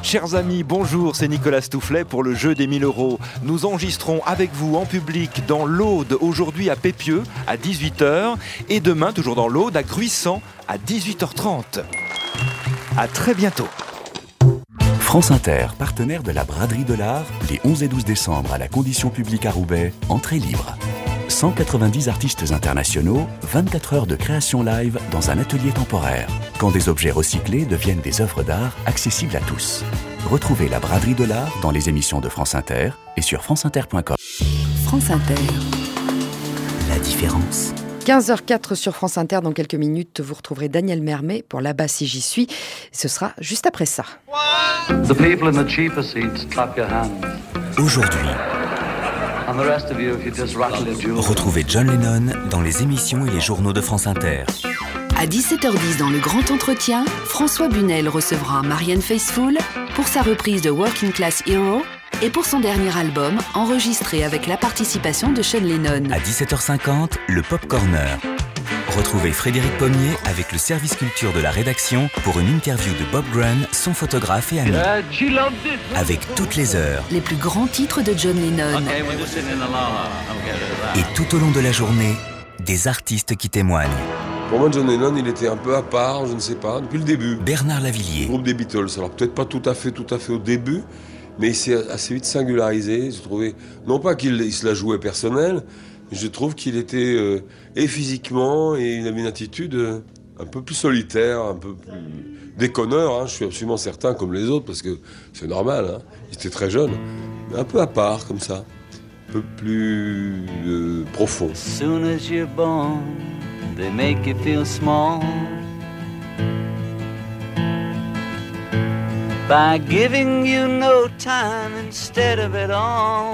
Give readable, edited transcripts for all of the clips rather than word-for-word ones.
Chers amis, bonjour, c'est Nicolas Stoufflet pour le jeu des 1000 €. Nous enregistrons avec vous en public dans l'Aude, aujourd'hui à Pépieux à 18h et demain, toujours dans l'Aude, à Gruissant à 18h30. À très bientôt. France Inter, partenaire de la Braderie de l'Art, les 11 et 12 décembre à la Condition publique à Roubaix, entrée libre. 190 artistes internationaux, 24 heures de création live dans un atelier temporaire. Quand des objets recyclés deviennent des œuvres d'art accessibles à tous. Retrouvez la Braderie de l'Art dans les émissions de France Inter et sur franceinter.com. France Inter. La différence. 15h04 sur France Inter. Dans quelques minutes, vous retrouverez Daniel Mermet pour Là-bas si j'y suis. Ce sera juste après ça. The people in the cheaper seats, clap your hands. Aujourd'hui, And the rest of you, if you just rattle your jewels. retrouvez John Lennon dans les émissions et les journaux de France Inter. À 17h10 dans le Grand Entretien, François Bunel recevra Marianne Faithfull pour sa reprise de Working Class Hero et pour son dernier album enregistré avec la participation de Sean Lennon. À 17h50, le Pop Corner. Retrouvez Frédéric Pommier avec le service culture de la rédaction pour une interview de Bob Graham, son photographe et ami. Avec toutes les heures. Les plus grands titres de John Lennon. Et tout au long de la journée, des artistes qui témoignent. Pour moi, John Lennon, il était un peu à part, je ne sais pas, depuis le début. Bernard Lavillier. Le groupe des Beatles, alors peut-être pas tout à fait au début, mais il s'est assez vite singularisé. J'ai trouvé, non pas qu'il se la jouait personnel, mais je trouve qu'il était, et physiquement, et il avait une attitude un peu plus solitaire, un peu plus déconneur, hein. Je suis absolument certain, comme les autres, parce que c'est normal, hein. Il était très jeune, mais un peu à part, comme ça, un peu plus profond. Soon as you're born, they make you feel small by giving you no time instead of it all,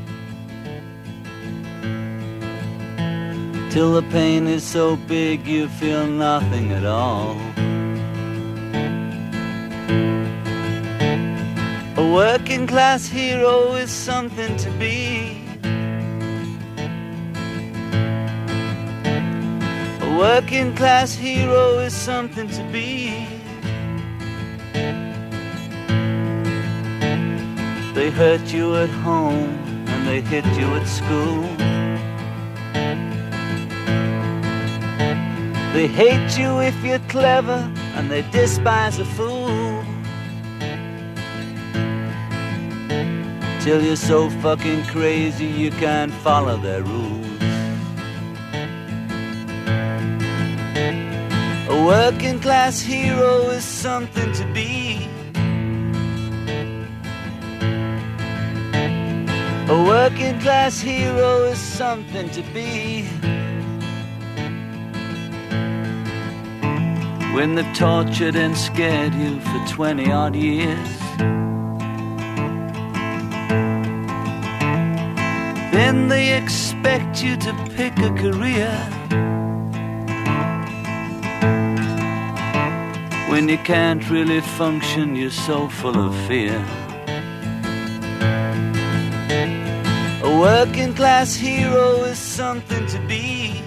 till the pain is so big you feel nothing at all. A working class hero is something to be. A working class hero is something to be. They hurt you at home and they hit you at school. They hate you if you're clever and they despise a fool. Till you're so fucking crazy you can't follow their rules. A working class hero is something to be. A working class hero is something to be. When they've tortured and scared you for 20 odd years, then they expect you to pick a career. When you can't really function, you're so full of fear. A working class hero is something to be.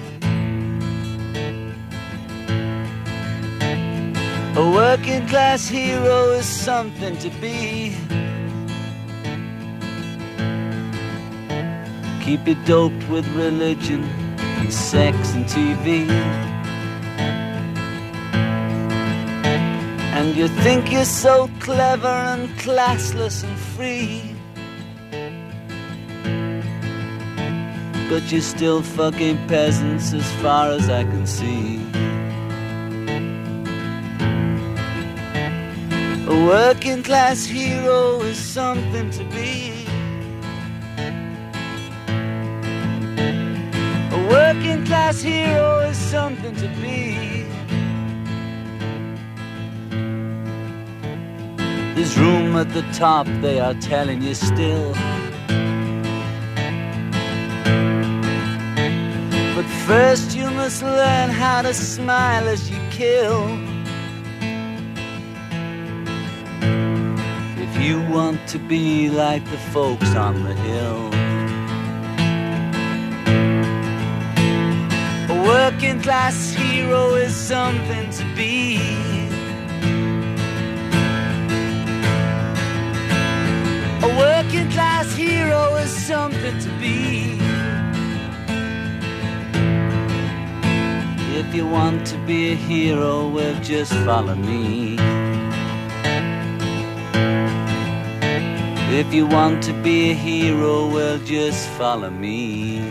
A working class hero is something to be. Keep you doped with religion and sex and TV, and you think you're so clever and classless and free, but you're still fucking peasants as far as I can see. A working class hero is something to be. A working class hero is something to be. There's room at the top, they are telling you still. But first you must learn how to smile as you kill. If you want to be like the folks on the hill. A working class hero is something to be. something to be. If you want to be a hero, well, just follow me. If you want to be a hero, well, just follow me.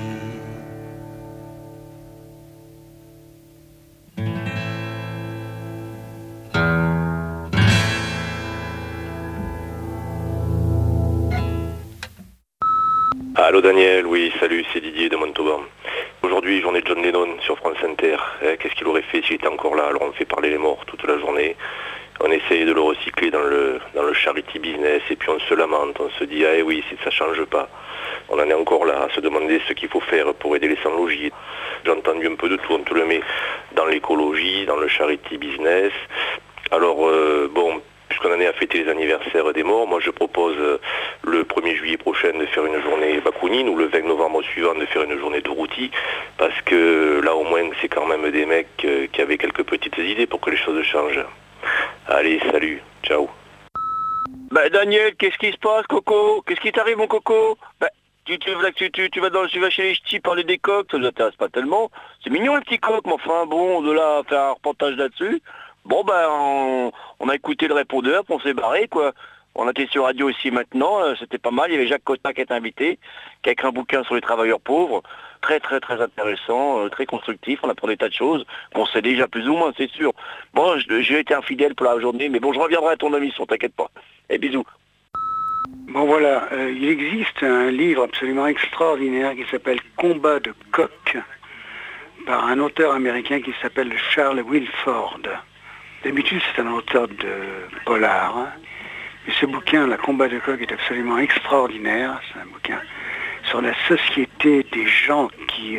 Allô Daniel, oui, salut, c'est Didier de Montauban. Aujourd'hui, journée de John Lennon sur France Inter. Qu'est-ce qu'il aurait fait s'il était encore là? Alors on fait parler les morts toute la journée. On essaye de le recycler dans le charity business et puis on se lamente, on se dit ah oui, si ça change pas. On en est encore là à se demander ce qu'il faut faire pour aider les sans-logis. J'ai entendu un peu de tout, on te le met dans l'écologie, dans le charity business. Alors bon, puisqu'on en est à fêter les anniversaires des morts, moi je propose le 1er juillet prochain de faire une journée Bakounine ou le 20 novembre suivant de faire une journée de Routi, parce que là au moins c'est quand même des mecs qui avaient quelques petites idées pour que les choses changent. Allez, salut, ciao. Daniel, qu'est-ce qui se passe, Coco? Qu'est-ce qui t'arrive, mon Coco? Tu vas chez les ch'tis parler des coqs, ça ne nous intéresse pas tellement. C'est mignon les petits coqs, mais enfin bon, de là à faire un reportage là-dessus. Bon on a écouté le répondeur, puis on s'est barré quoi. On était sur radio ici maintenant, c'était pas mal. Il y avait Jacques Cotin qui était invité, qui a écrit un bouquin sur les travailleurs pauvres. Très très très intéressant, très constructif, on apprend des tas de choses qu'on sait déjà plus ou moins, c'est sûr. Bon, j'ai été infidèle pour la journée, mais bon, je reviendrai à ton émission, t'inquiète pas. Et bisous. Bon voilà, il existe un livre absolument extraordinaire qui s'appelle Combat de coq, par un auteur américain qui s'appelle Charles Wilford. D'habitude, c'est un auteur de polar, hein. Mais ce bouquin, La Combat de coq, est absolument extraordinaire. C'est un bouquin sur la société des gens qui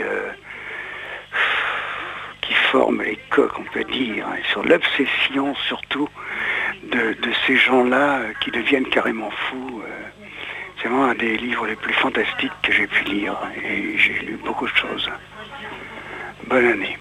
forment les coqs, on peut dire, et sur l'obsession surtout de ces gens-là qui deviennent carrément fous. C'est vraiment un des livres les plus fantastiques que j'ai pu lire, et j'ai lu beaucoup de choses. Bonne année.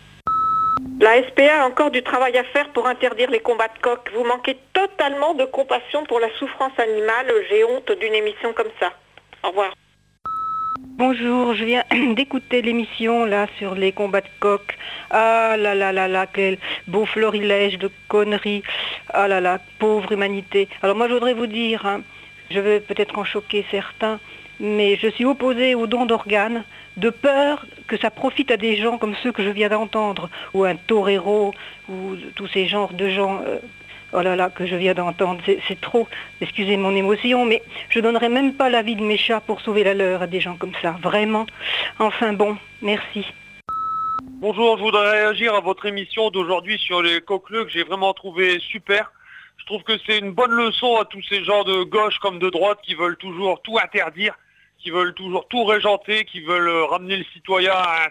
La SPA a encore du travail à faire pour interdire les combats de coqs. Vous manquez totalement de compassion pour la souffrance animale. J'ai honte d'une émission comme ça. Au revoir. Bonjour, je viens d'écouter l'émission là sur les combats de coqs. Ah là là là là, quel beau florilège de conneries. Ah là là, pauvre humanité. Alors moi je voudrais vous dire, hein, je vais peut-être en choquer certains, mais je suis opposée au don d'organes, de peur que ça profite à des gens comme ceux que je viens d'entendre, ou un torero, ou tous ces genres de gens... Oh là là, que je viens d'entendre, c'est trop, excusez mon émotion, mais je donnerais même pas la vie de mes chats pour sauver la leur à des gens comme ça, vraiment. Enfin bon, merci. Bonjour, je voudrais réagir à votre émission d'aujourd'hui sur les coqleux que j'ai vraiment trouvé super. Je trouve que c'est une bonne leçon à tous ces gens de gauche comme de droite qui veulent toujours tout interdire, qui veulent toujours tout régenter, qui veulent ramener le citoyen à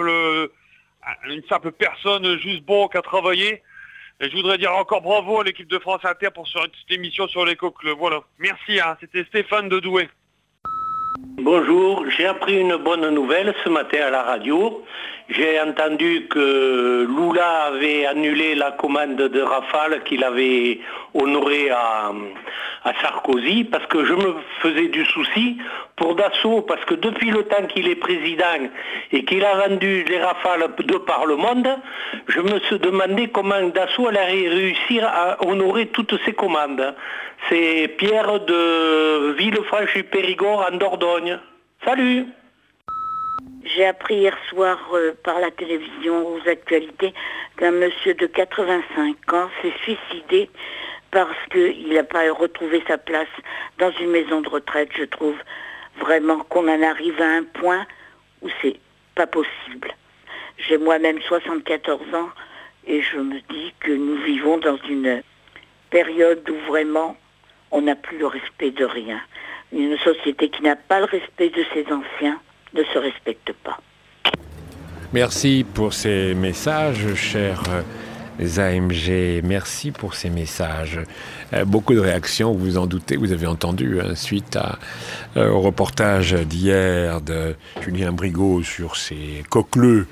une simple personne juste bon qu'à travailler. Et je voudrais dire encore bravo à l'équipe de France Inter pour cette émission sur les coqleux. Voilà. Merci, hein. C'était Stéphane de Douai. Bonjour, j'ai appris une bonne nouvelle ce matin à la radio. J'ai entendu que Lula avait annulé la commande de Rafale qu'il avait honorée à Sarkozy, parce que je me faisais du souci pour Dassault, parce que depuis le temps qu'il est président et qu'il a vendu les Rafales de par le monde, je me suis demandé comment Dassault allait réussir à honorer toutes ses commandes. C'est Pierre de Villefranche-du-Périgord en Dordogne. Salut! J'ai appris hier soir par la télévision aux actualités qu'un monsieur de 85 ans s'est suicidé parce qu'il n'a pas retrouvé sa place dans une maison de retraite. Je trouve vraiment qu'on en arrive à un point où c'est pas possible. J'ai moi-même 74 ans et je me dis que nous vivons dans une période où vraiment on n'a plus le respect de rien. Une société qui n'a pas le respect de ses anciens ne se respecte pas. Merci pour ces messages, chers AMG. Merci pour ces messages. Beaucoup de réactions, vous vous en doutez, vous avez entendu, hein, suite au reportage d'hier de Julien Brigaut sur ces coqleux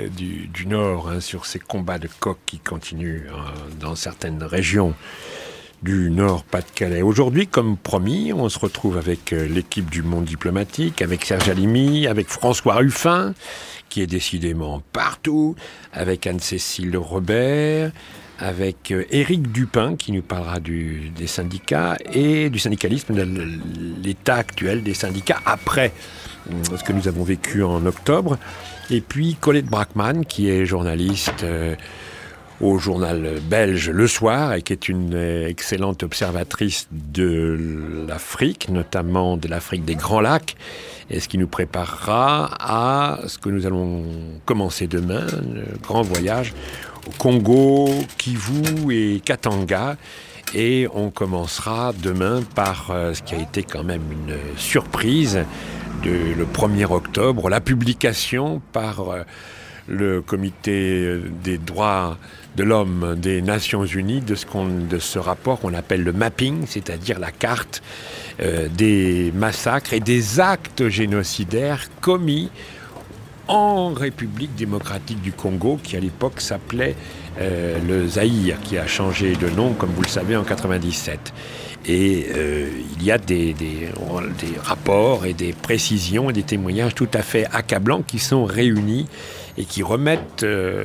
du Nord, hein, sur ces combats de coqs qui continuent dans certaines régions du Nord-Pas-de-Calais. Aujourd'hui, comme promis, on se retrouve avec l'équipe du Monde diplomatique, avec Serge Halimi, avec François Ruffin, qui est décidément partout, avec Anne-Cécile Robert, avec Éric Dupin, qui nous parlera des syndicats et du syndicalisme, de l'état actuel des syndicats après ce que nous avons vécu en octobre. Et puis Colette Brackmann, qui est journaliste au journal belge Le Soir et qui est une excellente observatrice de l'Afrique, notamment de l'Afrique des Grands Lacs, et ce qui nous préparera à ce que nous allons commencer demain, le grand voyage au Congo, Kivu et Katanga. Et on commencera demain par ce qui a été quand même une surprise le 1er octobre, la publication par le Comité des droits de l'homme des Nations Unies de ce rapport qu'on appelle le mapping, c'est-à-dire la carte des massacres et des actes génocidaires commis en République démocratique du Congo, qui à l'époque s'appelait le Zaïre, qui a changé de nom, comme vous le savez, en 1997. Et il y a des rapports et des précisions et des témoignages tout à fait accablants qui sont réunis et qui remettent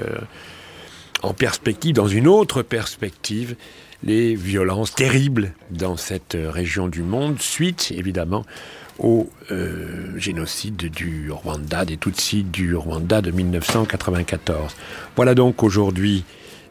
en perspective, dans une autre perspective, les violences terribles dans cette région du monde, suite évidemment au génocide du Rwanda, des Tutsis du Rwanda de 1994. Voilà donc aujourd'hui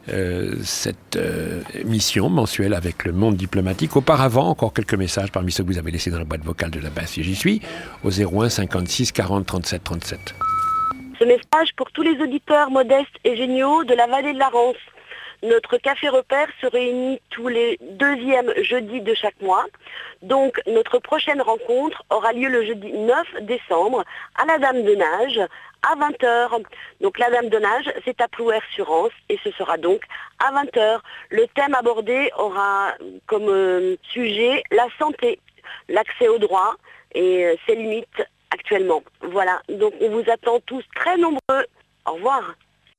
cette émission mensuelle avec le Monde diplomatique. Auparavant, encore quelques messages parmi ceux que vous avez laissés dans la boîte vocale de la base si j'y suis, au 01 56 40 37 37. Ce message pour tous les auditeurs modestes et géniaux de la vallée de la Rance. Notre café repère se réunit tous les 2e jeudis de chaque mois. Donc notre prochaine rencontre aura lieu le jeudi 9 décembre à la Dame de Nage à 20h. Donc la Dame de Nage, c'est à Plouer-sur-Rance et ce sera donc à 20h. Le thème abordé aura comme sujet la santé, l'accès aux droits et ses limites actuellement. Voilà, donc on vous attend tous très nombreux. Au revoir.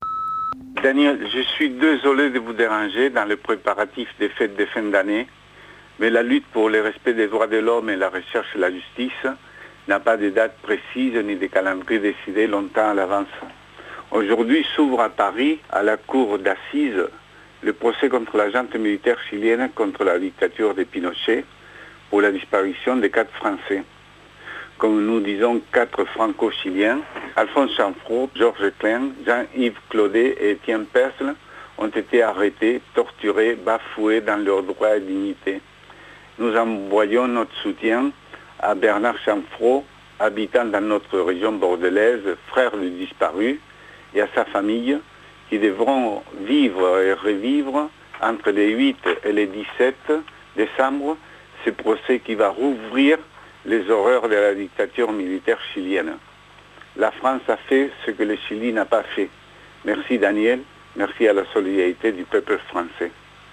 Daniel, je suis désolé de vous déranger dans le préparatif des fêtes de fin d'année, mais la lutte pour le respect des droits de l'homme et la recherche de la justice n'a pas de date précise ni de calendrier décidé longtemps à l'avance. Aujourd'hui s'ouvre à Paris, à la cour d'assises, le procès contre la junte militaire chilienne contre la dictature de Pinochet pour la disparition des 4 Français. Comme nous disons 4 franco-chiliens, Alphonse Chanfraud, Georges Klein, Jean-Yves Claudet et Étienne Persle ont été arrêtés, torturés, bafoués dans leurs droits et dignités. Nous envoyons notre soutien à Bernard Chanfraud, habitant dans notre région bordelaise, frère du disparu, et à sa famille, qui devront vivre et revivre entre les 8 et les 17 décembre ce procès qui va rouvrir les horreurs de la dictature militaire chilienne. La France a fait ce que le Chili n'a pas fait. Merci Daniel, merci à la solidarité du peuple français.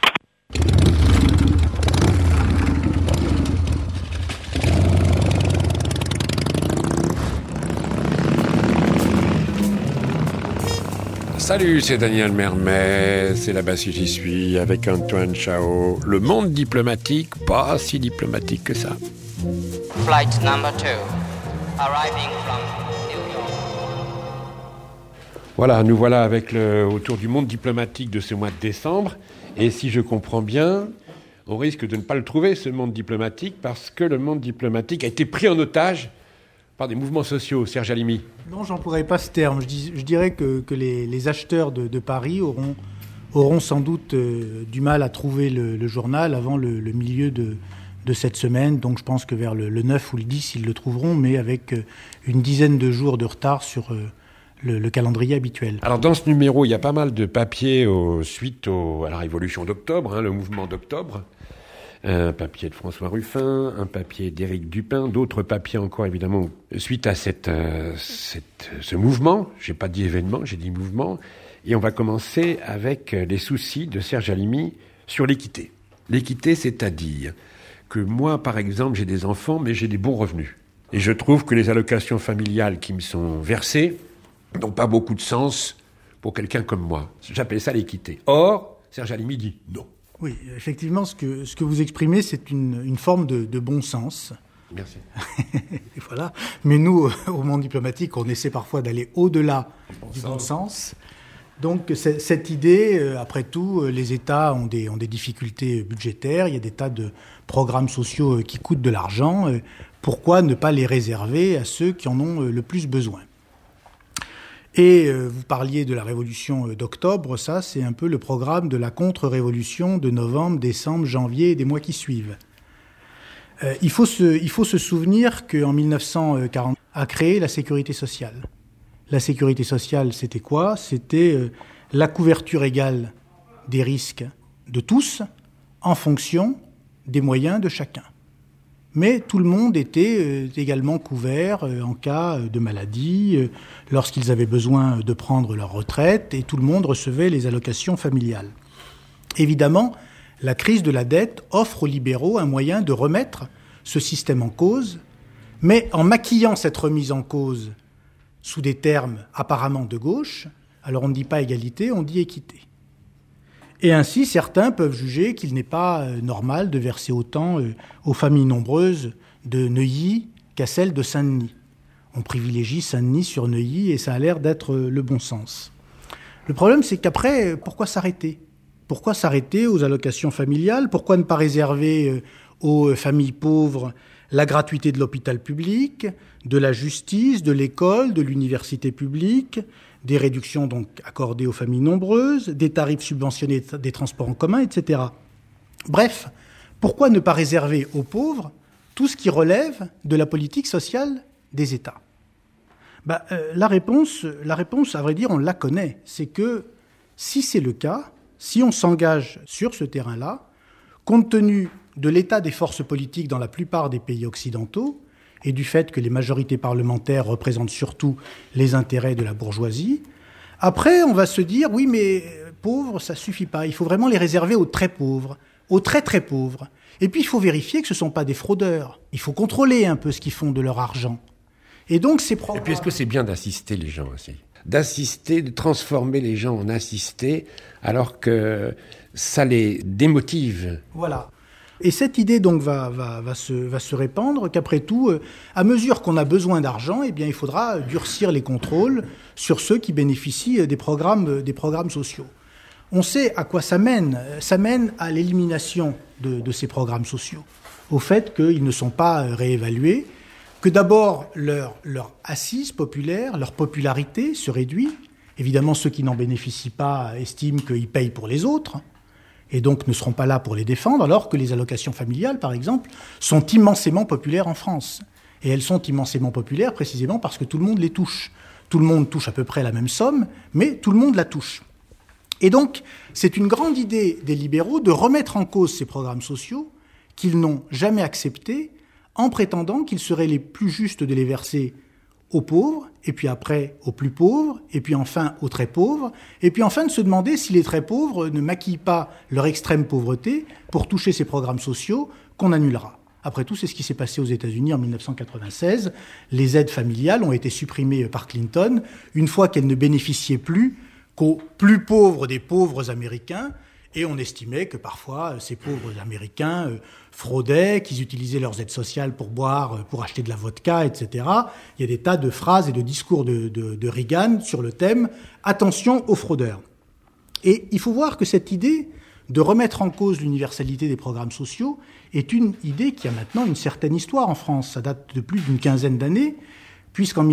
Salut, c'est Daniel Mermet, c'est là-bas si j'y suis, avec Antoine Chao. Le Monde diplomatique, pas si diplomatique que ça. Flight number 2, arriving from New York. Voilà, nous voilà avec autour du monde diplomatique de ce mois de décembre. Et si je comprends bien, on risque de ne pas le trouver, ce monde diplomatique, parce que le monde diplomatique a été pris en otage par des mouvements sociaux. Serge Halimi. Non, j'emploierai pas ce terme. Je dirais que les acheteurs de Paris auront sans doute du mal à trouver le journal avant le milieu de cette semaine. Donc je pense que vers le 9 ou le 10, ils le trouveront, mais avec une dizaine de jours de retard sur le calendrier habituel. Alors dans ce numéro, il y a pas mal de papiers suite à la révolution d'octobre, le mouvement d'octobre. Un papier de François Ruffin, un papier d'Éric Dupin, d'autres papiers encore évidemment suite à ce mouvement. J'ai pas dit événement, j'ai dit mouvement. Et on va commencer avec les soucis de Serge Halimi sur l'équité. L'équité, c'est-à-dire que moi, par exemple, j'ai des enfants, mais j'ai des bons revenus. Et je trouve que les allocations familiales qui me sont versées n'ont pas beaucoup de sens pour quelqu'un comme moi. J'appelle ça l'équité. Or, Serge Halimi dit non. Oui, effectivement, ce que vous exprimez, c'est une forme de bon sens. Merci. Voilà. Mais nous, au monde diplomatique, on essaie parfois d'aller au-delà du bon sens. Donc cette idée, après tout, les États ont des difficultés budgétaires, il y a des tas de programmes sociaux qui coûtent de l'argent. Pourquoi ne pas les réserver à ceux qui en ont le plus besoin ? Et vous parliez de la révolution d'octobre, ça c'est un peu le programme de la contre-révolution de novembre, décembre, janvier et des mois qui suivent. Il faut se souvenir qu'en 1940 a créé la sécurité sociale. La sécurité sociale, c'était quoi ? C'était la couverture égale des risques de tous en fonction des moyens de chacun. Mais tout le monde était également couvert en cas de maladie, lorsqu'ils avaient besoin de prendre leur retraite, et tout le monde recevait les allocations familiales. Évidemment, la crise de la dette offre aux libéraux un moyen de remettre ce système en cause, mais en maquillant cette remise en cause sous des termes apparemment de gauche, alors on ne dit pas égalité, on dit équité. Et ainsi, certains peuvent juger qu'il n'est pas normal de verser autant aux familles nombreuses de Neuilly qu'à celles de Saint-Denis. On privilégie Saint-Denis sur Neuilly et ça a l'air d'être le bon sens. Le problème, c'est qu'après, pourquoi s'arrêter ? Pourquoi s'arrêter aux allocations familiales ? Pourquoi ne pas réserver aux familles pauvres la gratuité de l'hôpital public, de la justice, de l'école, de l'université publique, des réductions donc accordées aux familles nombreuses, des tarifs subventionnés des transports en commun, etc. Bref, pourquoi ne pas réserver aux pauvres tout ce qui relève de la politique sociale des États ? La réponse, à vrai dire, on la connaît. C'est que si c'est le cas, si on s'engage sur ce terrain-là, compte tenu de l'état des forces politiques dans la plupart des pays occidentaux et du fait que les majorités parlementaires représentent surtout les intérêts de la bourgeoisie, après on va se dire oui mais pauvres ça suffit pas, il faut vraiment les réserver aux très pauvres, aux très très pauvres. Et puis il faut vérifier que ce ne sont pas des fraudeurs, il faut contrôler un peu ce qu'ils font de leur argent. Et donc ces programmes... Et puis est-ce que c'est bien d'assister les gens aussi ? D'assister, de transformer les gens en assistés alors que ça les démotive. Voilà. Et cette idée donc va se répandre qu'après tout, à mesure qu'on a besoin d'argent, eh bien, il faudra durcir les contrôles sur ceux qui bénéficient des programmes sociaux. On sait à quoi ça mène. Ça mène à l'élimination de ces programmes sociaux, au fait qu'ils ne sont pas réévalués, que d'abord leur assise populaire, leur popularité se réduit. Évidemment, ceux qui n'en bénéficient pas estiment qu'ils payent pour les autres, et donc ne seront pas là pour les défendre, alors que les allocations familiales, par exemple, sont immensément populaires en France. Et elles sont immensément populaires précisément parce que tout le monde les touche. Tout le monde touche à peu près la même somme, mais tout le monde la touche. Et donc, c'est une grande idée des libéraux de remettre en cause ces programmes sociaux qu'ils n'ont jamais acceptés, en prétendant qu'il serait les plus justes de les verser aux pauvres, et puis après aux plus pauvres, et puis enfin aux très pauvres, et puis enfin de se demander si les très pauvres ne maquillent pas leur extrême pauvreté pour toucher ces programmes sociaux qu'on annulera. Après tout, c'est ce qui s'est passé aux États-Unis en 1996. Les aides familiales ont été supprimées par Clinton une fois qu'elles ne bénéficiaient plus qu'aux plus pauvres des pauvres Américains, et on estimait que parfois ces pauvres Américains fraudaient, qu'ils utilisaient leurs aides sociales pour boire, pour acheter de la vodka, etc. Il y a des tas de phrases et de discours de Reagan sur le thème « Attention aux fraudeurs ». Et il faut voir que cette idée de remettre en cause l'universalité des programmes sociaux est une idée qui a maintenant une certaine histoire en France. Ça date de plus d'une quinzaine d'années, puisqu'en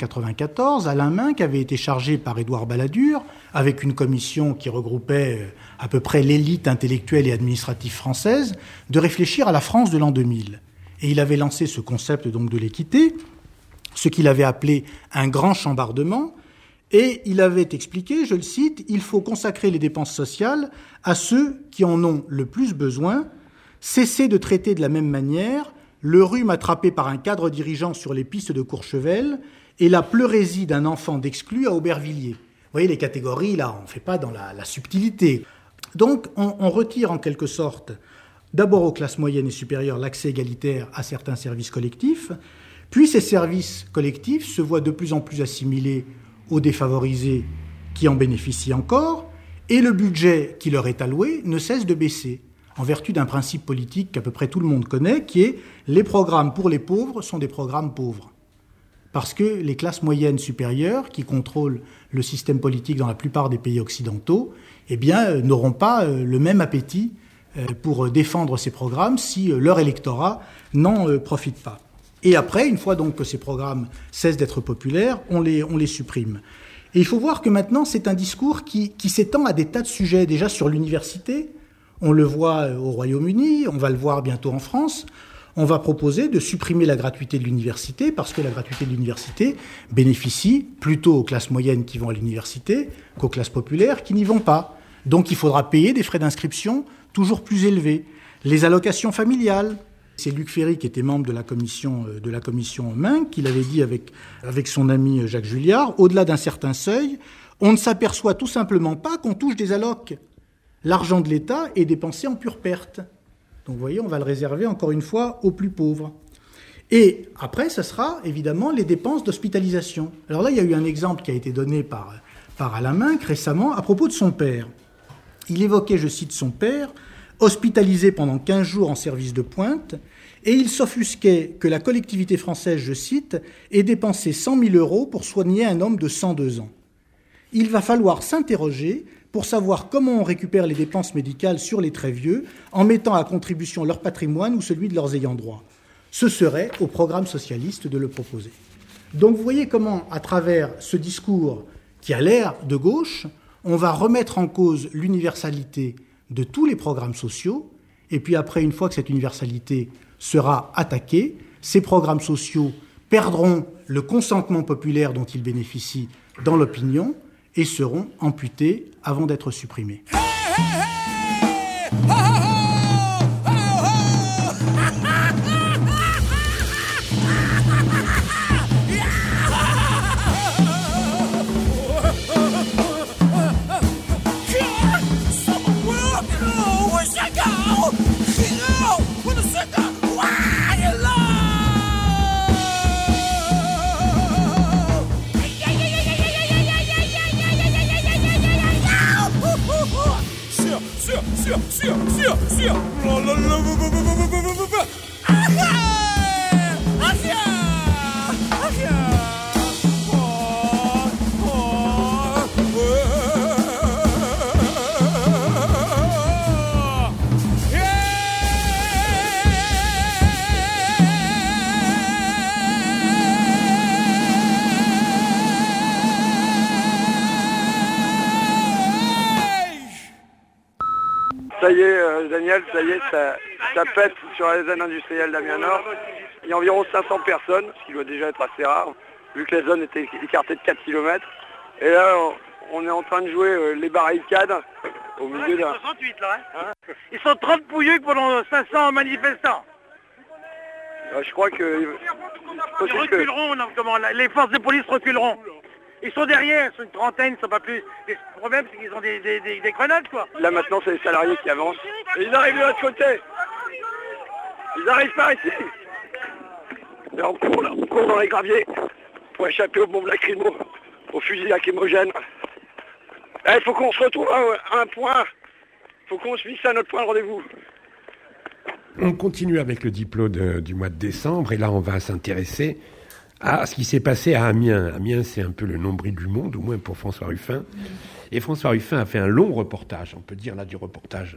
1994, Alain Minc avait été chargé par Édouard Balladur, avec une commission qui regroupait à peu près l'élite intellectuelle et administrative française, de réfléchir à la France de l'an 2000. Et il avait lancé ce concept donc de l'équité, ce qu'il avait appelé un grand chambardement, et il avait expliqué, je le cite, « Il faut consacrer les dépenses sociales à ceux qui en ont le plus besoin, cesser de traiter de la même manière le rhume attrapé par un cadre dirigeant sur les pistes de Courchevel et la pleurésie d'un enfant d'exclu à Aubervilliers. » Vous voyez, les catégories, là, on ne fait pas dans la subtilité. Donc, on retire en quelque sorte, d'abord aux classes moyennes et supérieures, l'accès égalitaire à certains services collectifs, puis ces services collectifs se voient de plus en plus assimilés aux défavorisés qui en bénéficient encore, Et le budget qui leur est alloué ne cesse de baisser, en vertu d'un principe politique qu'à peu près tout le monde connaît, qui est les programmes pour les pauvres sont des programmes pauvres. Parce que les classes moyennes supérieures, qui contrôlent le système politique dans la plupart des pays occidentaux, eh bien, n'auront pas le même appétit pour défendre ces programmes si leur électorat n'en profite pas. Et après, une fois donc que ces programmes cessent d'être populaires, on les supprime. Et il faut voir que maintenant, c'est un discours qui s'étend à des tas de sujets. Déjà sur l'université, on le voit au Royaume-Uni, on va le voir bientôt en France. On va proposer de supprimer la gratuité de l'université parce que la gratuité de l'université bénéficie plutôt aux classes moyennes qui vont à l'université qu'aux classes populaires qui n'y vont pas. Donc il faudra payer des frais d'inscription toujours plus élevés. Les allocations familiales, c'est Luc Ferry qui était membre de la commission Minc, qui l'avait dit avec son ami Jacques Julliard, au-delà d'un certain seuil, on ne s'aperçoit tout simplement pas qu'on touche des allocs. L'argent de l'État est dépensé en pure perte. Donc vous voyez, on va le réserver encore une fois aux plus pauvres. Et après, ce sera évidemment les dépenses d'hospitalisation. Alors là, il y a eu un exemple qui a été donné par Alain Minc récemment à propos de son père. Il évoquait, je cite, son père, hospitalisé pendant 15 jours en service de pointe, et il s'offusquait que la collectivité française, je cite, ait dépensé 100 000 € pour soigner un homme de 102 ans. Il va falloir s'interroger pour savoir comment on récupère les dépenses médicales sur les très vieux en mettant à contribution leur patrimoine ou celui de leurs ayants droit. Ce serait au programme socialiste de le proposer. Donc vous voyez comment, à travers ce discours qui a l'air de gauche, on va remettre en cause l'universalité de tous les programmes sociaux, et puis après, une fois que cette universalité sera attaquée, ces programmes sociaux perdront le consentement populaire dont ils bénéficient dans l'opinion, et seront amputés avant d'être supprimés. Ça y est, Daniel, ça pète sur la zone industrielle d'Amiens-Nord. Il y a environ 500 personnes, ce qui doit déjà être assez rare, vu que la zone était écartée de 4 km. Et là, on est en train de jouer les barricades au milieu d'un... 68 là, hein. Ils sont 30 pouilleux pendant 500 manifestants. Je crois que... Ils reculeront, les forces de police reculeront. Ils sont derrière, ils sont une trentaine, ils sont pas plus. Le problème, c'est qu'ils ont des grenades, quoi. Là, maintenant, c'est les salariés qui avancent. Et ils arrivent de l'autre côté. Ils arrivent par ici. Et on court dans les graviers pour échapper aux bombes lacrymo, aux fusils lacrymogènes. Il faut qu'on se retrouve à un point. Il faut qu'on se fixe à notre point de rendez-vous. On continue avec le diplôme du mois de décembre, et là, on va s'intéresser à ce qui s'est passé à Amiens. Amiens, c'est un peu le nombril du monde, au moins pour François Ruffin. Et François Ruffin a fait un long reportage, on peut dire là du reportage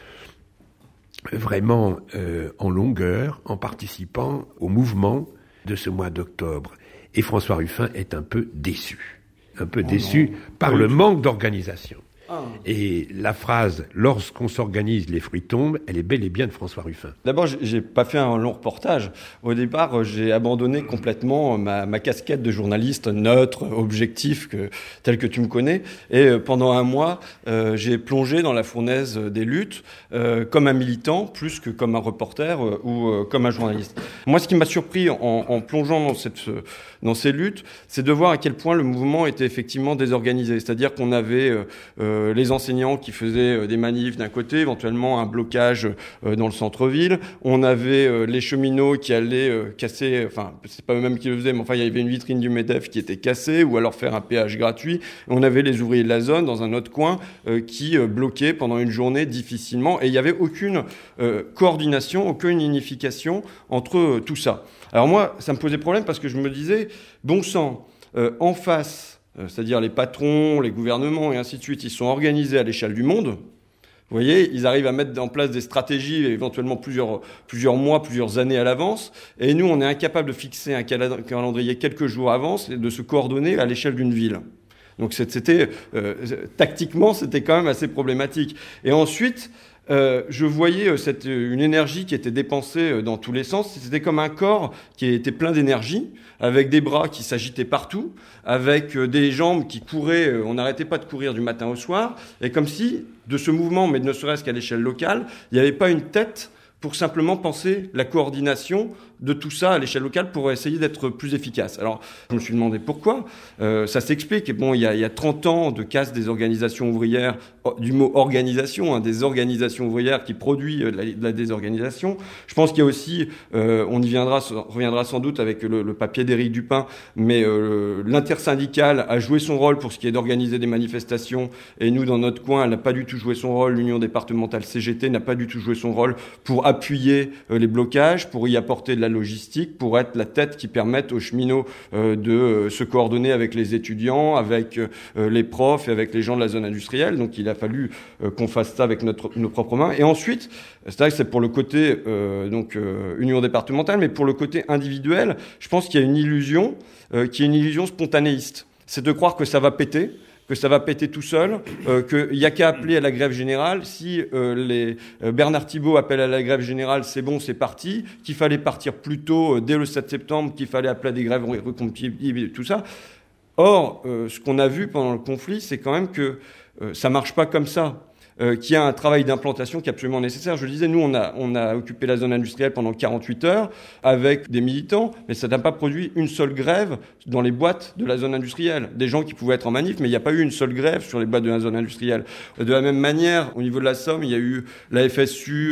vraiment en longueur, en participant au mouvement de ce mois d'octobre. Et François Ruffin est un peu déçu par le manque d'organisation. Et la phrase « lorsqu'on s'organise, les fruits tombent », elle est bel et bien de François Ruffin. D'abord, j'ai pas fait un long reportage. Au départ, j'ai abandonné complètement ma casquette de journaliste neutre, objectif, tel que tu me connais. Et pendant un mois, j'ai plongé dans la fournaise des luttes comme un militant, plus que comme un reporter ou comme un journaliste. Moi, ce qui m'a surpris en plongeant dans ces luttes, c'est de voir à quel point le mouvement était effectivement désorganisé. C'est-à-dire qu'on avait les enseignants qui faisaient des manifs d'un côté, éventuellement un blocage dans le centre-ville. On avait les cheminots qui allaient casser, enfin c'est pas eux-mêmes qui le faisaient, mais enfin il y avait une vitrine du MEDEF qui était cassée, ou alors faire un péage gratuit. On avait les ouvriers de la zone dans un autre coin qui bloquaient pendant une journée difficilement, et il n'y avait aucune coordination, aucune unification entre tout ça. Alors moi, ça me posait problème parce que je me disais, bon sang, en face, c'est-à-dire les patrons, les gouvernements et ainsi de suite, ils sont organisés à l'échelle du monde. Vous voyez, ils arrivent à mettre en place des stratégies, éventuellement plusieurs mois, plusieurs années à l'avance. Et nous, on est incapable de fixer un calendrier quelques jours à l'avance et de se coordonner à l'échelle d'une ville. Donc tactiquement, c'était quand même assez problématique. Et ensuite, je voyais une énergie qui était dépensée dans tous les sens. C'était comme un corps qui était plein d'énergie, avec des bras qui s'agitaient partout, avec des jambes qui couraient. On n'arrêtait pas de courir du matin au soir. Et comme si, de ce mouvement, mais ne serait-ce qu'à l'échelle locale, il n'y avait pas une tête pour simplement penser la coordination de tout ça à l'échelle locale pour essayer d'être plus efficace. Alors, je me suis demandé pourquoi. Ça s'explique. Bon, il y a 30 ans de casse des organisations ouvrières, du mot organisation, des organisations ouvrières qui produit de la désorganisation. Je pense qu'il y a aussi, on y reviendra sans doute avec le papier d'Éric Dupin, mais l'intersyndicale a joué son rôle pour ce qui est d'organiser des manifestations, et nous, dans notre coin, elle n'a pas du tout joué son rôle. L'Union départementale CGT n'a pas du tout joué son rôle pour appuyer les blocages, pour y apporter de la logistique, pour être la tête qui permette aux cheminots de se coordonner avec les étudiants, avec les profs et avec les gens de la zone industrielle. Donc il a fallu qu'on fasse ça avec nos propres mains. Et ensuite, c'est vrai que c'est pour le côté union départementale, mais pour le côté individuel, je pense qu'il y a une illusion qui est une illusion spontanéiste. C'est de croire que ça va péter, que ça va péter tout seul, qu'il n'y a qu'à appeler à la grève générale. Si Bernard Thibault appelle à la grève générale, c'est bon, c'est parti, qu'il fallait partir plus tôt, dès le 7 septembre, qu'il fallait appeler à des grèves reconductibles, tout ça. Or, ce qu'on a vu pendant le conflit, c'est quand même que ça ne marche pas comme ça. Qu'il y a un travail d'implantation qui est absolument nécessaire. Je le disais, nous, on a occupé la zone industrielle pendant 48 heures avec des militants, mais ça n'a pas produit une seule grève dans les boîtes de la zone industrielle. Des gens qui pouvaient être en manif, mais il n'y a pas eu une seule grève sur les boîtes de la zone industrielle. De la même manière, au niveau de la Somme, il y a eu la FSU,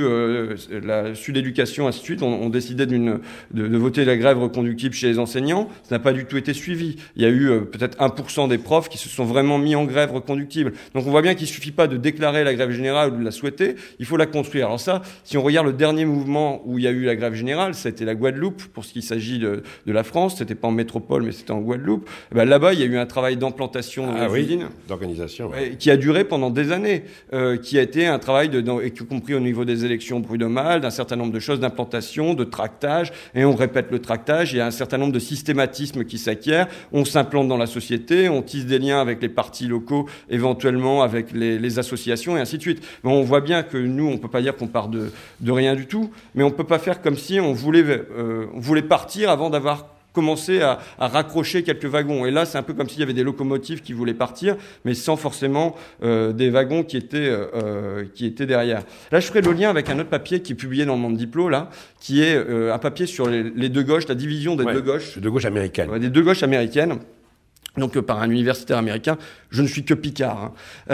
la Sud Éducation, ainsi de suite. On décidait de voter la grève reconductible chez les enseignants. Ça n'a pas du tout été suivi. Il y a eu peut-être 1% des profs qui se sont vraiment mis en grève reconductible. Donc on voit bien qu'il ne suffit pas de déclarer la grève générale ou de la souhaiter, il faut la construire. Alors ça, si on regarde le dernier mouvement où il y a eu la grève générale, ça a été la Guadeloupe, pour ce qui s'agit de la France, c'était pas en métropole, mais c'était en Guadeloupe. Et ben là-bas, il y a eu un travail d'implantation dans les usines, d'organisation, qui a duré pendant des années, qui a été un travail, y compris au niveau des élections prud'homales, d'un certain nombre de choses, d'implantation, de tractage, et on répète le tractage, il y a un certain nombre de systématismes qui s'acquièrent, on s'implante dans la société, on tisse des liens avec les partis locaux, éventuellement avec les associations, et ainsi de suite. Mais on voit bien que nous, on ne peut pas dire qu'on part de rien du tout, mais on ne peut pas faire comme si on voulait partir avant d'avoir commencé à raccrocher quelques wagons. Et là, c'est un peu comme s'il y avait des locomotives qui voulaient partir, mais sans forcément des wagons qui étaient derrière. Là, je ferai le lien avec un autre papier qui est publié dans le Monde Diplo, là, qui est un papier sur les deux gauches, la division des deux gauches. Les deux gauches américaines. Des deux gauches américaines. Donc par un universitaire américain, je ne suis que Picard,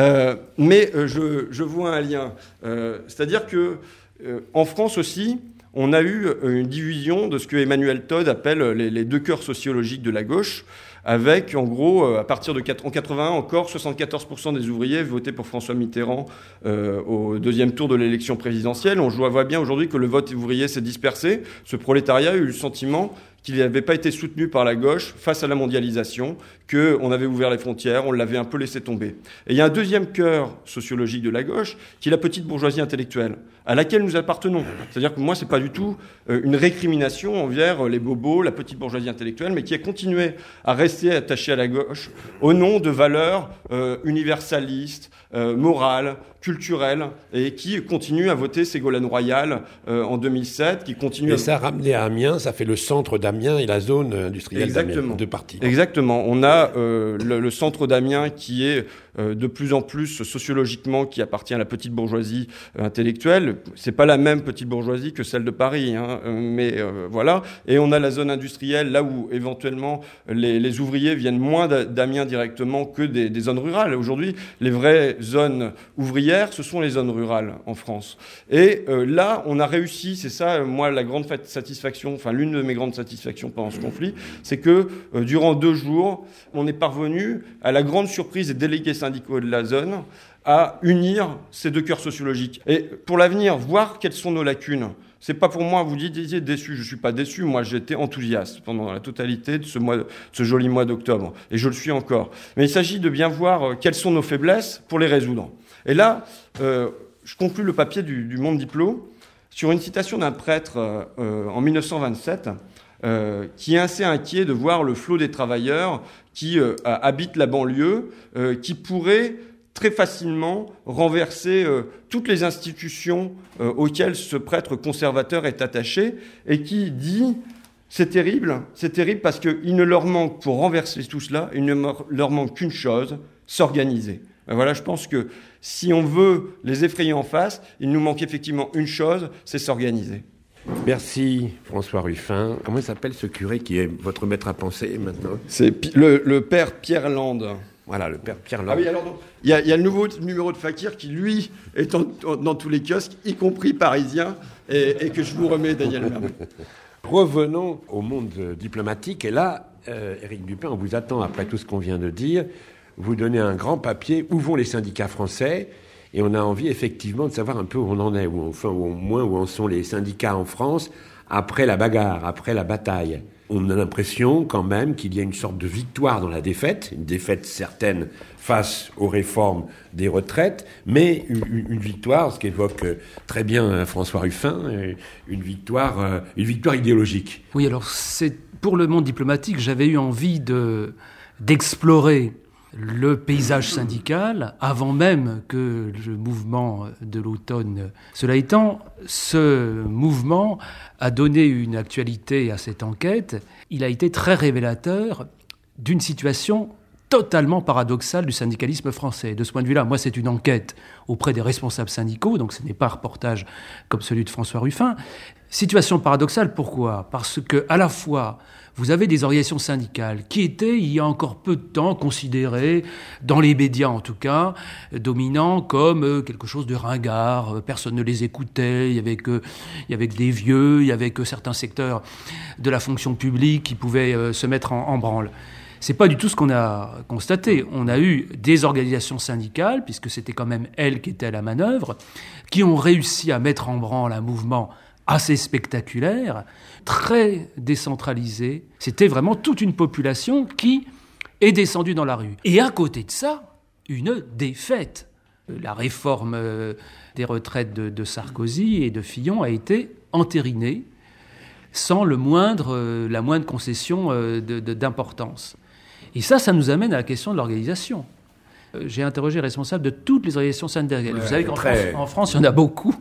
mais je vois un lien. C'est-à-dire que en France aussi, on a eu une division de ce que Emmanuel Todd appelle les deux cœurs sociologiques de la gauche, avec en gros, à partir de en 81 encore, 74% des ouvriers votaient pour François Mitterrand au deuxième tour de l'élection présidentielle. On voit bien aujourd'hui que le vote ouvrier s'est dispersé. Ce prolétariat a eu le sentiment qu'il n'avait pas été soutenu par la gauche face à la mondialisation, qu'on avait ouvert les frontières, on l'avait un peu laissé tomber. Et il y a un deuxième cœur sociologique de la gauche, qui est la petite bourgeoisie intellectuelle, à laquelle nous appartenons. C'est-à-dire que moi, c'est pas du tout une récrimination envers les bobos, la petite bourgeoisie intellectuelle, mais qui a continué à rester attaché à la gauche au nom de valeurs universalistes, morales, culturelle et qui continue à voter Ségolène Royal en 2007, qui continue. Et ça ramené à Amiens, ça fait le centre d'Amiens et la zone industrielle d'Amiens, deux parties. Exactement. On a le centre d'Amiens qui est de plus en plus sociologiquement qui appartient à la petite bourgeoisie intellectuelle. C'est pas la même petite bourgeoisie que celle de Paris, hein, mais voilà. Et on a la zone industrielle là où éventuellement les ouvriers viennent moins d'Amiens directement que des zones rurales. Aujourd'hui, les vraies zones ouvrières, ce sont les zones rurales en France. Et là, on a réussi, c'est ça, moi, la grande satisfaction, enfin l'une de mes grandes satisfactions pendant ce conflit, c'est que durant 2 jours, on est parvenu, à la grande surprise des délégués syndicaux de la zone, à unir ces 2 cœurs sociologiques. Et pour l'avenir, voir quelles sont nos lacunes. C'est pas pour moi, vous disiez déçu, je suis pas déçu, moi j'étais enthousiaste pendant la totalité de ce joli mois d'octobre, et je le suis encore. Mais il s'agit de bien voir quelles sont nos faiblesses pour les résoudre. Et là, je conclus le papier du Monde Diplo sur une citation d'un prêtre en 1927, qui est assez inquiet de voir le flot des travailleurs qui habitent la banlieue, qui pourrait très facilement renverser toutes les institutions auxquelles ce prêtre conservateur est attaché, et qui dit c'est terrible parce qu'il ne leur manque, pour renverser tout cela, il ne leur manque qu'une chose, s'organiser. Voilà, je pense que si on veut les effrayer en face, il nous manque effectivement une chose, c'est s'organiser. Merci François Ruffin. Comment il s'appelle ce curé qui est votre maître à penser maintenant ? C'est le père Pierre Land. Voilà, le père Pierre Land. Ah oui, alors donc, il y a le nouveau numéro de Fakir qui, lui, est dans tous les kiosques, y compris parisiens, et que je vous remets, Daniel Mermet. Revenons au monde diplomatique. Et là, Éric Dupin, on vous attend, après tout ce qu'on vient de dire, vous donnez un grand papier, où vont les syndicats français ? Et on a envie, effectivement, de savoir un peu où on en est, ou au moins où en sont les syndicats en France, après la bagarre, après la bataille. On a l'impression, quand même, qu'il y a une sorte de victoire dans la défaite, une défaite certaine face aux réformes des retraites, mais une victoire, ce qu'évoque très bien François Ruffin, une victoire idéologique. Oui, alors pour le monde diplomatique, j'avais eu envie d'explorer le paysage syndical avant même que le mouvement de l'automne. Cela étant, ce mouvement a donné une actualité à cette enquête. Il a été très révélateur d'une situation totalement paradoxale du syndicalisme français. De ce point de vue-là, moi, c'est une enquête auprès des responsables syndicaux, donc ce n'est pas un reportage comme celui de François Ruffin. Situation paradoxale, pourquoi ? Parce que, à la fois, vous avez des organisations syndicales qui étaient, il y a encore peu de temps, considérées, dans les médias en tout cas, dominants comme quelque chose de ringard. Personne ne les écoutait, il y avait que des vieux, il y avait que certains secteurs de la fonction publique qui pouvaient se mettre en branle. C'est pas du tout ce qu'on a constaté. On a eu des organisations syndicales, puisque c'était quand même elles qui étaient à la manœuvre, qui ont réussi à mettre en branle un mouvement assez spectaculaire, très décentralisé. C'était vraiment toute une population qui est descendue dans la rue. Et à côté de ça, une défaite. La réforme des retraites de Sarkozy et de Fillon a été entérinée sans la moindre concession d'importance. Et ça nous amène à la question de l'organisation. J'ai interrogé les responsables de toutes les organisations syndicales. Vous savez qu'en France, il y en a beaucoup.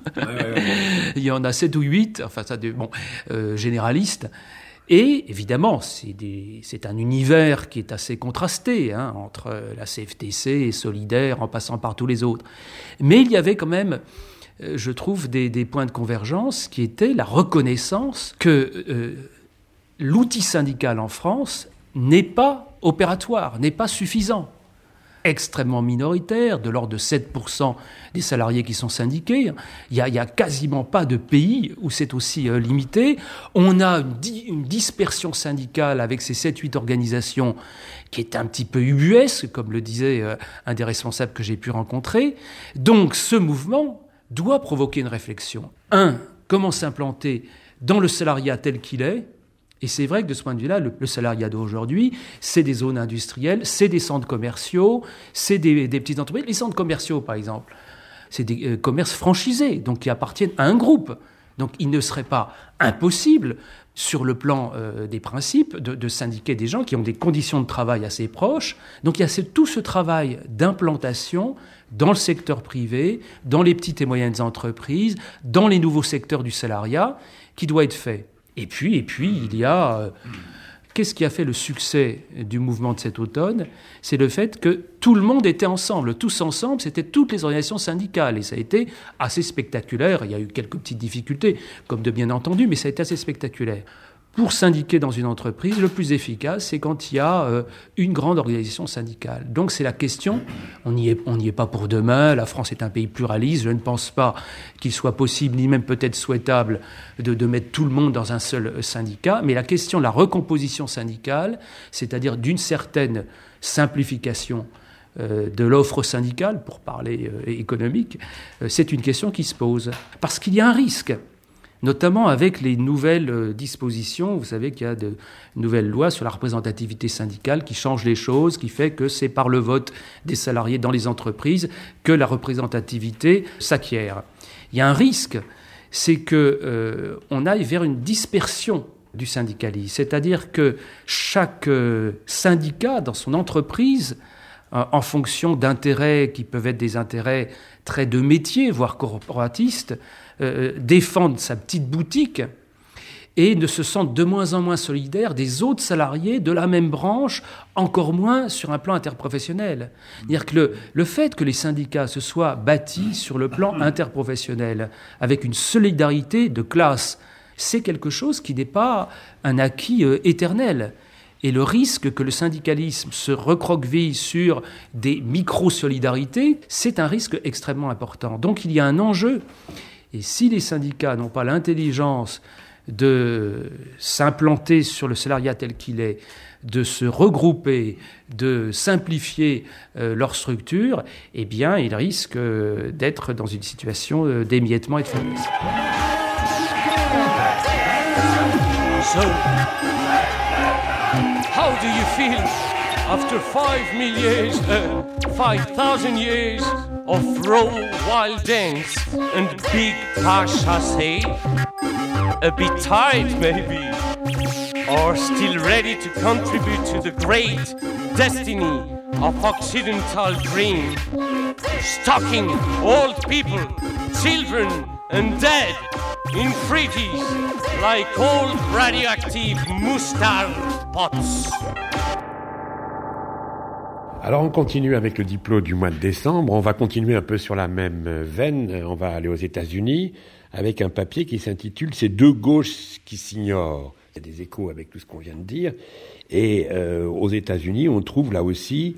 Il y en a 7 ou 8, enfin ça, généralistes. Et évidemment, c'est un univers qui est assez contrasté, hein, entre la CFTC et Solidaire, en passant par tous les autres. Mais il y avait quand même, je trouve, des points de convergence qui étaient la reconnaissance que l'outil syndical en France n'est pas opératoire, n'est pas suffisant. Extrêmement minoritaire, de l'ordre de 7% des salariés qui sont syndiqués. Il y a quasiment pas de pays où c'est aussi limité. On a une dispersion syndicale avec ces 7-8 organisations qui est un petit peu ubuesque, comme le disait un des responsables que j'ai pu rencontrer. Donc ce mouvement doit provoquer une réflexion. Comment s'implanter dans le salariat tel qu'il est ? Et c'est vrai que de ce point de vue-là, le salariat d'aujourd'hui, c'est des zones industrielles, c'est des centres commerciaux, c'est des petites entreprises. Les centres commerciaux, par exemple, c'est des commerces franchisés, donc qui appartiennent à un groupe. Donc il ne serait pas impossible, sur le plan des principes, de syndiquer des gens qui ont des conditions de travail assez proches. Donc il y a tout ce travail d'implantation dans le secteur privé, dans les petites et moyennes entreprises, dans les nouveaux secteurs du salariat, qui doit être fait. Et puis il y a... Qu'est-ce qui a fait le succès du mouvement de cet automne ? C'est le fait que tout le monde était ensemble. Tous ensemble, c'était toutes les organisations syndicales. Et ça a été assez spectaculaire. Il y a eu quelques petites difficultés, comme de bien entendu, mais ça a été assez spectaculaire. Pour syndiquer dans une entreprise, le plus efficace, c'est quand il y a une grande organisation syndicale. Donc c'est la question, on n'y est pas pour demain, la France est un pays pluraliste, je ne pense pas qu'il soit possible, ni même peut-être souhaitable, de mettre tout le monde dans un seul syndicat, mais la question de la recomposition syndicale, c'est-à-dire d'une certaine simplification de l'offre syndicale, pour parler économique, c'est une question qui se pose. Parce qu'il y a un risque. Notamment avec les nouvelles dispositions. Vous savez qu'il y a de nouvelles lois sur la représentativité syndicale qui changent les choses, qui fait que c'est par le vote des salariés dans les entreprises que la représentativité s'acquiert. Il y a un risque, c'est que on aille vers une dispersion du syndicalisme, c'est-à-dire que chaque syndicat dans son entreprise, en fonction d'intérêts qui peuvent être des intérêts très de métier, voire corporatistes, défendent sa petite boutique et ne se sentent de moins en moins solidaires des autres salariés de la même branche, encore moins sur un plan interprofessionnel. C'est-à-dire que le fait que les syndicats se soient bâtis sur le plan interprofessionnel, avec une solidarité de classe, c'est quelque chose qui n'est pas un acquis éternel. Et le risque que le syndicalisme se recroqueville sur des micro-solidarités, c'est un risque extrêmement important. Donc il y a un enjeu. Et si les syndicats n'ont pas l'intelligence de s'implanter sur le salariat tel qu'il est, de se regrouper, de simplifier leur structure, eh bien, ils risquent d'être dans une situation d'émiettement et de faiblesse. So, how do you feel after 5,000 years of raw wild dance and big pasha say? A bit tired maybe, or still ready to contribute to the great destiny of Occidental dream, stocking old people, children and dead in fridges like old radioactive mustard pots. Alors on continue avec le diplôme du mois de décembre, on va continuer un peu sur la même veine, on va aller aux États-Unis avec un papier qui s'intitule « Ces deux gauches qui s'ignorent ». Il y a des échos avec tout ce qu'on vient de dire. Et aux États-Unis, on trouve là aussi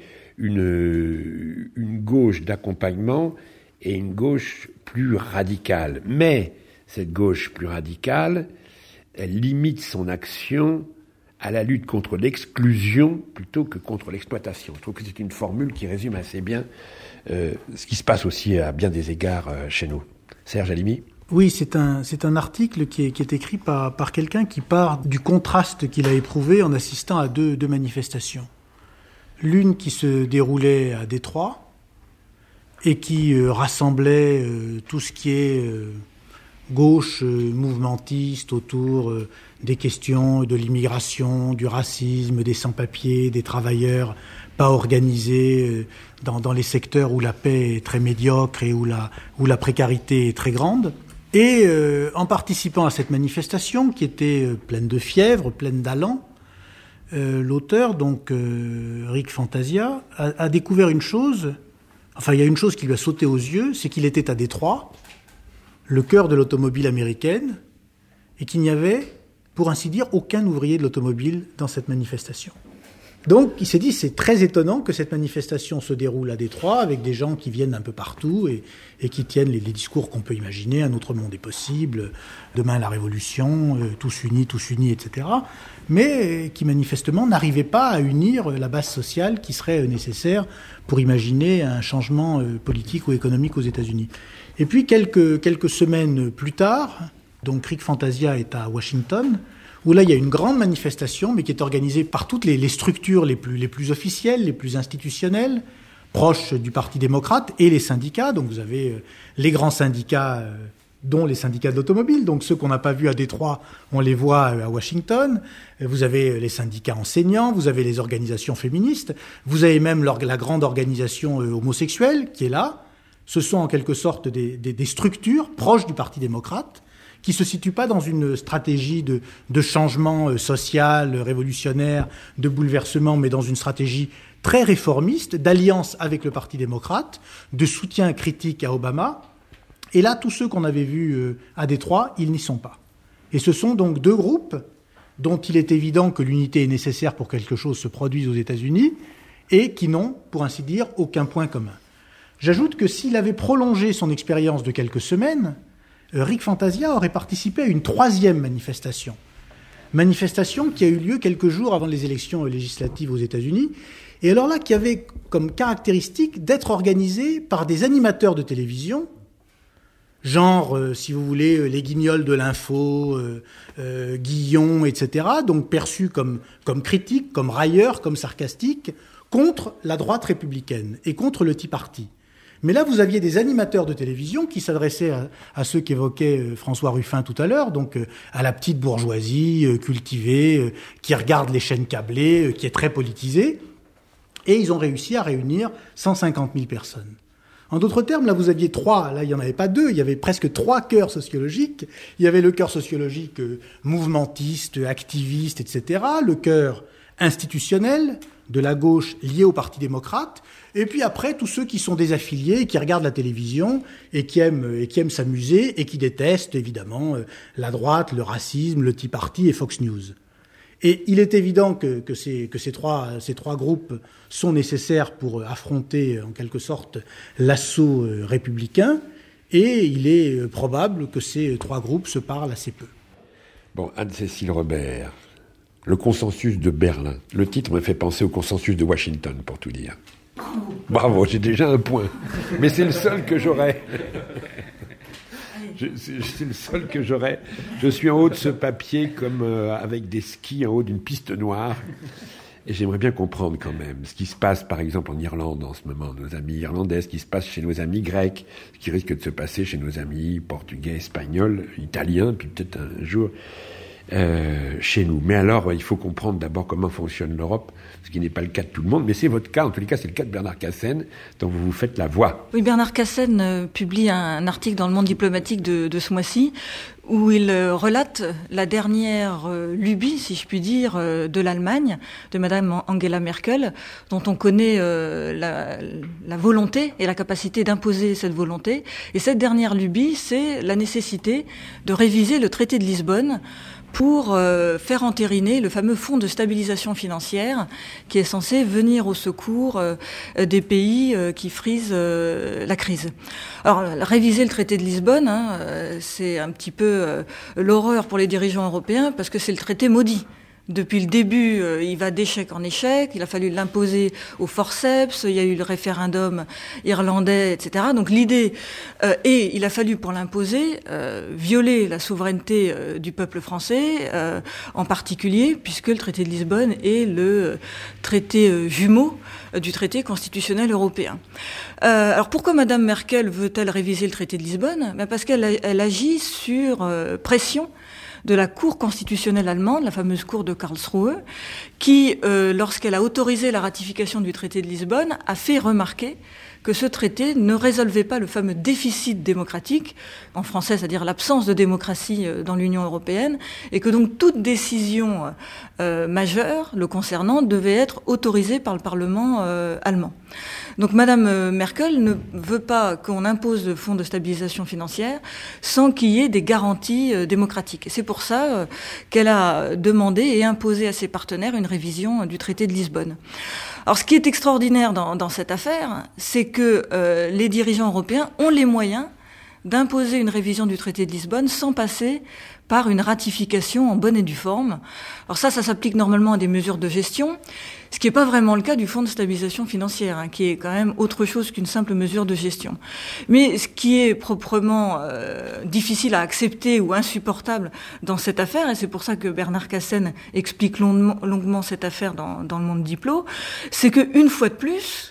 une gauche d'accompagnement et une gauche plus radicale. Mais cette gauche plus radicale, elle limite son action à la lutte contre l'exclusion plutôt que contre l'exploitation. Je trouve que c'est une formule qui résume assez bien ce qui se passe aussi à bien des égards chez nous. Serge Halimi ? Oui, c'est un article qui est écrit par quelqu'un qui part du contraste qu'il a éprouvé en assistant à deux manifestations. L'une qui se déroulait à Détroit et qui rassemblait tout ce qui est gauche mouvementiste autour des questions de l'immigration, du racisme, des sans-papiers, des travailleurs pas organisés dans les secteurs où la paix est très médiocre et où la précarité est très grande. Et en participant à cette manifestation qui était pleine de fièvre, pleine d'allant, l'auteur, donc Rick Fantasia, a découvert une chose. Enfin, il y a une chose qui lui a sauté aux yeux, c'est qu'il était à Détroit, le cœur de l'automobile américaine, et qu'il n'y avait, pour ainsi dire, aucun ouvrier de l'automobile dans cette manifestation. Donc, il s'est dit, c'est très étonnant que cette manifestation se déroule à Détroit, avec des gens qui viennent un peu partout et qui tiennent les discours qu'on peut imaginer, un autre monde est possible, demain la révolution, tous unis, etc. Mais qui manifestement n'arrivaient pas à unir la base sociale qui serait nécessaire pour imaginer un changement politique ou économique aux États-Unis. Et puis, quelques semaines plus tard, donc Rick Fantasia est à Washington, où là, il y a une grande manifestation, mais qui est organisée par toutes les structures les plus officielles, les plus institutionnelles, proches du Parti démocrate, et les syndicats. Donc vous avez les grands syndicats dont les syndicats de l'automobile. Donc ceux qu'on n'a pas vus à Détroit, on les voit à Washington. Vous avez les syndicats enseignants, vous avez les organisations féministes, vous avez même la grande organisation homosexuelle qui est là. Ce sont en quelque sorte des structures proches du Parti démocrate qui ne se situent pas dans une stratégie de changement social, révolutionnaire, de bouleversement, mais dans une stratégie très réformiste, d'alliance avec le Parti démocrate, de soutien critique à Obama. Et là, tous ceux qu'on avait vus à Détroit, ils n'y sont pas. Et ce sont donc deux groupes dont il est évident que l'unité est nécessaire pour que quelque chose se produise aux États-Unis et qui n'ont, pour ainsi dire, aucun point commun. J'ajoute que s'il avait prolongé son expérience de quelques semaines, Rick Fantasia aurait participé à une troisième manifestation. Manifestation qui a eu lieu quelques jours avant les élections législatives aux États-Unis, et alors là qui avait comme caractéristique d'être organisée par des animateurs de télévision, genre, si vous voulez, les guignols de l'info, Guillon, etc., donc perçus comme critiques, comme railleurs, comme sarcastiques, contre la droite républicaine et contre le Tea Party. Mais là, vous aviez des animateurs de télévision qui s'adressaient à ceux qu'évoquait François Ruffin tout à l'heure, donc à la petite bourgeoisie cultivée, qui regarde les chaînes câblées, qui est très politisée. Et ils ont réussi à réunir 150 000 personnes. En d'autres termes, là, vous aviez trois, là, il n'y en avait pas deux, il y avait presque trois cœurs sociologiques. Il y avait le cœur sociologique mouvementiste, activiste, etc., le cœur institutionnel de la gauche lié au Parti démocrate, et puis après, tous ceux qui sont désaffiliés, qui regardent la télévision et qui aiment s'amuser et qui détestent, évidemment, la droite, le racisme, le Tea Party et Fox News. Et il est évident que ces trois groupes sont nécessaires pour affronter, en quelque sorte, l'assaut républicain, et il est probable que ces trois groupes se parlent assez peu. Bon, Anne-Cécile Robert, le consensus de Berlin. Le titre me fait penser au consensus de Washington, pour tout dire. Bravo, j'ai déjà un point. Mais c'est le seul que j'aurai. C'est le seul que j'aurai. Je suis en haut de ce papier comme avec des skis en haut d'une piste noire. Et j'aimerais bien comprendre quand même ce qui se passe, par exemple, en Irlande en ce moment, nos amis irlandais, ce qui se passe chez nos amis grecs, ce qui risque de se passer chez nos amis portugais, espagnols, italiens, puis peut-être un jour chez nous. Mais alors, il faut comprendre d'abord comment fonctionne l'Europe, ce qui n'est pas le cas de tout le monde, mais c'est votre cas. En tous les cas, c'est le cas de Bernard Cassen, dont vous vous faites la voix. Oui, Bernard Cassen publie un article dans le Monde diplomatique de ce mois-ci, où il relate la dernière lubie, si je puis dire, de l'Allemagne, de Madame Angela Merkel, dont on connaît la volonté et la capacité d'imposer cette volonté. Et cette dernière lubie, c'est la nécessité de réviser le traité de Lisbonne pour faire entériner le fameux fonds de stabilisation financière qui est censé venir au secours des pays qui frisent la crise. Alors, réviser le traité de Lisbonne, c'est un petit peu l'horreur pour les dirigeants européens parce que c'est le traité maudit. Depuis le début, il va d'échec en échec, il a fallu l'imposer au forceps, il y a eu le référendum irlandais, etc. Donc l'idée, et il a fallu pour l'imposer, violer la souveraineté du peuple français, en particulier, puisque le traité de Lisbonne est le traité jumeau du traité constitutionnel européen. Alors pourquoi Madame Merkel veut-elle réviser le traité de Lisbonne ? Parce qu'elle agit sur pression de la Cour constitutionnelle allemande, la fameuse Cour de Karlsruhe, qui, lorsqu'elle a autorisé la ratification du traité de Lisbonne, a fait remarquer que ce traité ne résolvait pas le fameux déficit démocratique, en français, c'est-à-dire l'absence de démocratie dans l'Union européenne, et que donc toute décision majeure le concernant devait être autorisée par le Parlement allemand. Donc Madame Merkel ne veut pas qu'on impose le fonds de stabilisation financière sans qu'il y ait des garanties démocratiques. Et c'est pour ça qu'elle a demandé et imposé à ses partenaires une révision du traité de Lisbonne. Alors ce qui est extraordinaire dans cette affaire, c'est que les dirigeants européens ont les moyens d'imposer une révision du traité de Lisbonne sans passer par une ratification en bonne et due forme. Alors ça s'applique normalement à des mesures de gestion, ce qui n'est pas vraiment le cas du fonds de stabilisation financière, qui est quand même autre chose qu'une simple mesure de gestion. Mais ce qui est proprement difficile à accepter ou insupportable dans cette affaire, et c'est pour ça que Bernard Cassen explique longuement cette affaire dans le Monde Diplo, c'est qu'une fois de plus,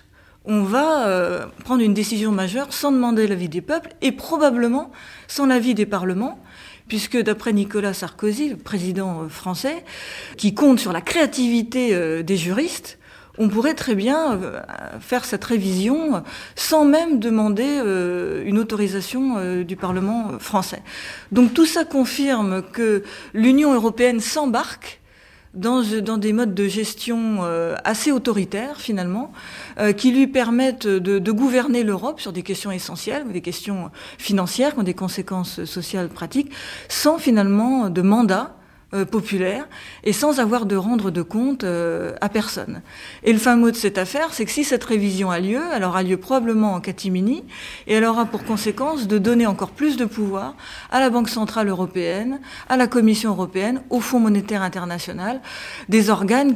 on va prendre une décision majeure sans demander l'avis des peuples et probablement sans l'avis des parlements, puisque d'après Nicolas Sarkozy, le président français, qui compte sur la créativité des juristes, on pourrait très bien faire cette révision sans même demander une autorisation du Parlement français. Donc tout ça confirme que l'Union européenne s'embarque dans des modes de gestion assez autoritaires finalement, qui lui permettent de gouverner l'Europe sur des questions essentielles, des questions financières qui ont des conséquences sociales pratiques, sans finalement de mandat populaire et sans avoir de rendre de compte à personne. Et le fin mot de cette affaire, c'est que si cette révision a lieu, elle aura lieu probablement en catimini et elle aura pour conséquence de donner encore plus de pouvoir à la Banque Centrale Européenne, à la Commission Européenne, au Fonds Monétaire International, des organes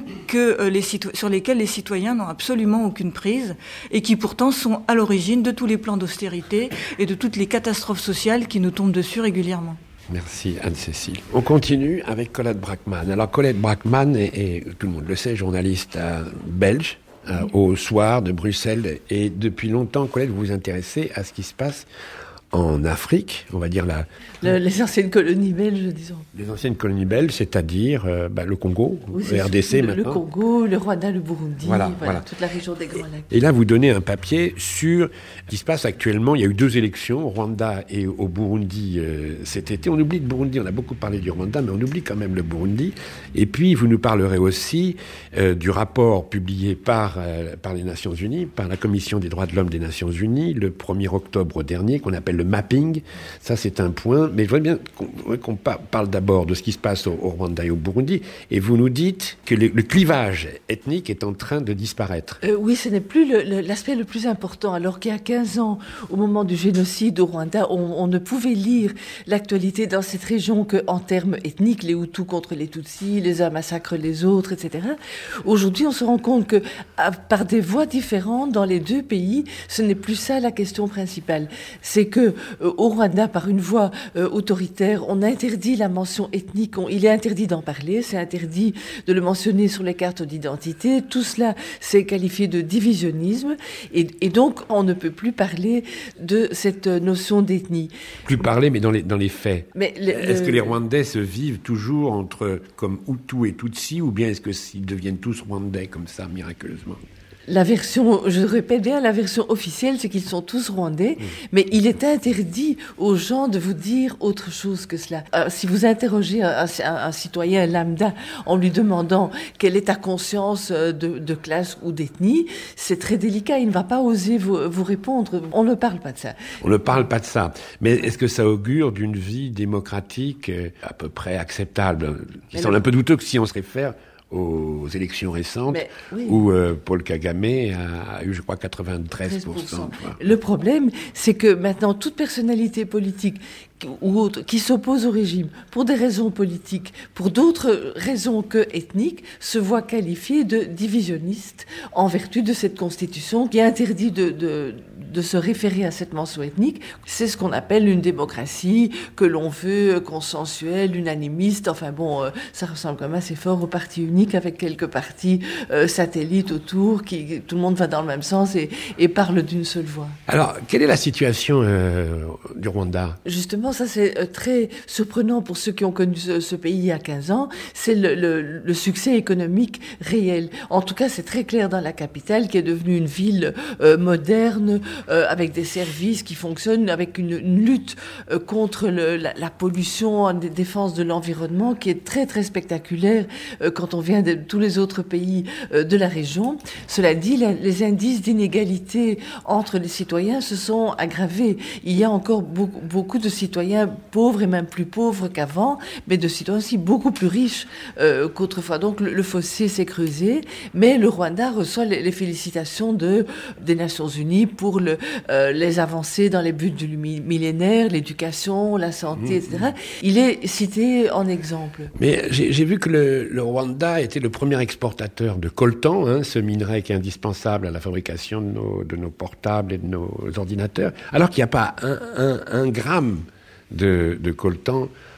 sur lesquels les citoyens n'ont absolument aucune prise et qui pourtant sont à l'origine de tous les plans d'austérité et de toutes les catastrophes sociales qui nous tombent dessus régulièrement. Merci Anne-Cécile. On continue avec Colette Braeckman. Alors Colette Braeckman est, tout le monde le sait, journaliste belge au Soir de Bruxelles. Et depuis longtemps, Colette, vous vous intéressez à ce qui se passe en Afrique, on va dire les anciennes colonies belges, disons. Les anciennes colonies belges, c'est-à-dire le Congo, oui, le RDC maintenant. Le Congo, le Rwanda, le Burundi, voilà. toute la région des Grands Lacs. Et là, vous donnez un papier sur ce qui se passe actuellement. Il y a eu 2 élections, au Rwanda et au Burundi cet été. On oublie le Burundi, on a beaucoup parlé du Rwanda, mais on oublie quand même le Burundi. Et puis, vous nous parlerez aussi du rapport publié par les Nations Unies, par la Commission des droits de l'homme des Nations Unies, le 1er octobre dernier, qu'on appelle le mapping. Ça, c'est un point. Mais je voudrais bien qu'on parle d'abord de ce qui se passe au Rwanda et au Burundi. Et vous nous dites que le clivage ethnique est en train de disparaître. Oui, ce n'est plus l'aspect le plus important. Alors qu'il y a 15 ans, au moment du génocide au Rwanda, on ne pouvait lire l'actualité dans cette région qu'en termes ethniques, les Hutus contre les Tutsis, les uns massacrent les autres, etc. Aujourd'hui, on se rend compte que par des voies différentes dans les 2 pays, ce n'est plus ça la question principale. C'est que au Rwanda, par une voie autoritaire, on interdit la mention ethnique, il est interdit d'en parler, c'est interdit de le mentionner sur les cartes d'identité, tout cela c'est qualifié de divisionnisme et donc on ne peut plus parler de cette notion d'ethnie. Plus parler, mais dans les faits. Est-ce que les Rwandais se vivent toujours comme Hutus et Tutsis, ou bien est-ce qu'ils deviennent tous Rwandais comme ça, miraculeusement ? La version, je répète bien, la version officielle, c'est qu'ils sont tous rwandais, mais il est interdit aux gens de vous dire autre chose que cela. Si vous interrogez un citoyen lambda en lui demandant quelle est ta conscience de classe ou d'ethnie, c'est très délicat, il ne va pas oser vous répondre. On ne parle pas de ça. On ne parle pas de ça. Mais est-ce que ça augure d'une vie démocratique à peu près acceptable, qui semble un peu douteux que si on se réfère aux élections récentes, où Paul Kagame a eu, je crois, 93%. Le problème, c'est que maintenant, toute personnalité politique ou autre qui s'oppose au régime pour des raisons politiques, pour d'autres raisons que ethniques, se voit qualifiée de divisionniste en vertu de cette constitution qui interdit de se référer à cette mention ethnique. C'est ce qu'on appelle une démocratie que l'on veut consensuelle, unanimiste. Enfin bon, ça ressemble quand même assez fort au parti unique avec quelques partis satellites autour qui tout le monde va dans le même sens et parle d'une seule voix. Alors, quelle est la situation du Rwanda ? Justement, ça c'est très surprenant pour ceux qui ont connu ce pays il y a 15 ans. C'est le succès économique réel. En tout cas, c'est très clair dans la capitale qui est devenue une ville moderne, avec des services qui fonctionnent, avec une lutte contre la pollution, en défense de l'environnement qui est très très spectaculaire quand on vient de tous les autres pays de la région. Cela dit, les indices d'inégalité entre les citoyens se sont aggravés. Il y a encore beaucoup de citoyens pauvres et même plus pauvres qu'avant, mais de citoyens aussi beaucoup plus riches qu'autrefois. Donc le fossé s'est creusé, mais le Rwanda reçoit les félicitations des Nations Unies pour les avancées dans les buts du millénaire, l'éducation, la santé, etc. Il est cité en exemple. Mais j'ai vu que le Rwanda était le premier exportateur de coltan, ce minerai qui est indispensable à la fabrication de nos portables et de nos ordinateurs, alors qu'il n'y a pas un gramme de coltan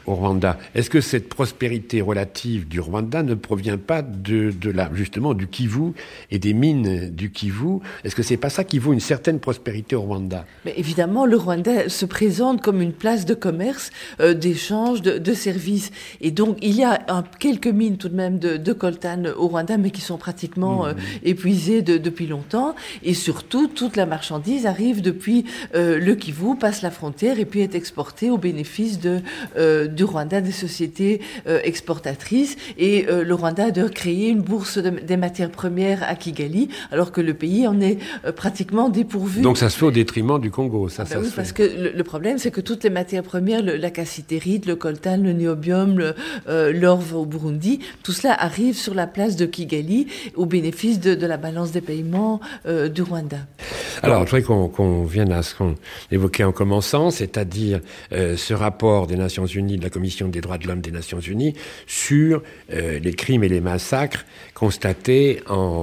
au Rwanda. Est-ce que cette prospérité relative du Rwanda ne provient pas justement du Kivu et des mines du Kivu? Est-ce que c'est pas ça qui vaut une certaine prospérité au Rwanda? Mais évidemment, le Rwanda se présente comme une place de commerce, d'échange, de services. Et donc, il y a quelques mines tout de même de coltan au Rwanda, mais qui sont pratiquement épuisées depuis longtemps. Et surtout, toute la marchandise arrive depuis le Kivu, passe la frontière et puis est exportée au bénéfice du Rwanda, des sociétés exportatrices. Et le Rwanda a d'ailleurs créé une bourse des matières premières à Kigali, alors que le pays en est pratiquement dépourvu. Donc ça se fait au détriment du Congo, ça oui, se fait. Parce que le problème, c'est que toutes les matières premières, la cassitérite, le coltan, le niobium, l'or au Burundi, tout cela arrive sur la place de Kigali au bénéfice de la balance des paiements du Rwanda. Alors, je voudrais qu'on vienne à ce qu'on évoquait en commençant, c'est-à-dire ce rapport des Nations Unies, de la Commission des droits de l'homme des Nations Unies, sur les crimes et les massacres constatés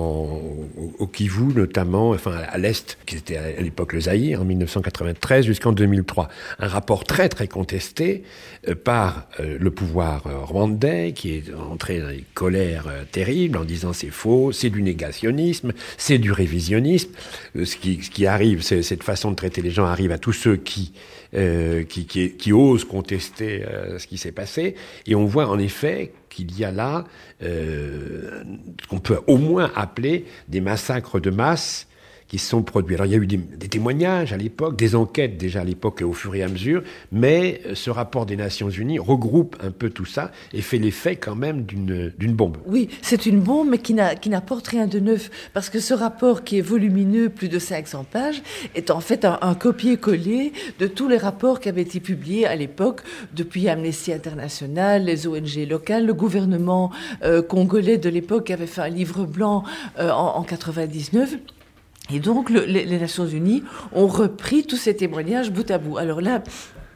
au Kivu, notamment, enfin à l'Est, qui était à l'époque le Zaïre, en 1993 jusqu'en 2003. Un rapport très très contesté par le pouvoir rwandais, qui est entré dans des colères terribles en disant c'est faux, c'est du négationnisme, c'est du révisionnisme. Ce qui arrive, cette façon de traiter les gens arrive à tous ceux qui osent contester ce qui s'est passé. Et on voit en effet qu'il y a là qu'on peut au moins appeler des massacres de masse qui se sont produits. Alors il y a eu des témoignages à l'époque, des enquêtes déjà à l'époque et au fur et à mesure, mais ce rapport des Nations Unies regroupe un peu tout ça et fait l'effet quand même d'une bombe. Oui, c'est une bombe, mais qui n'apporte rien de neuf, parce que ce rapport qui est volumineux, plus de 500 pages, est en fait un copier-coller de tous les rapports qui avaient été publiés à l'époque, depuis Amnesty International, les ONG locales, le gouvernement congolais de l'époque avait fait un livre blanc en 99. Et donc, les Nations Unies ont repris tous ces témoignages bout à bout. Alors là,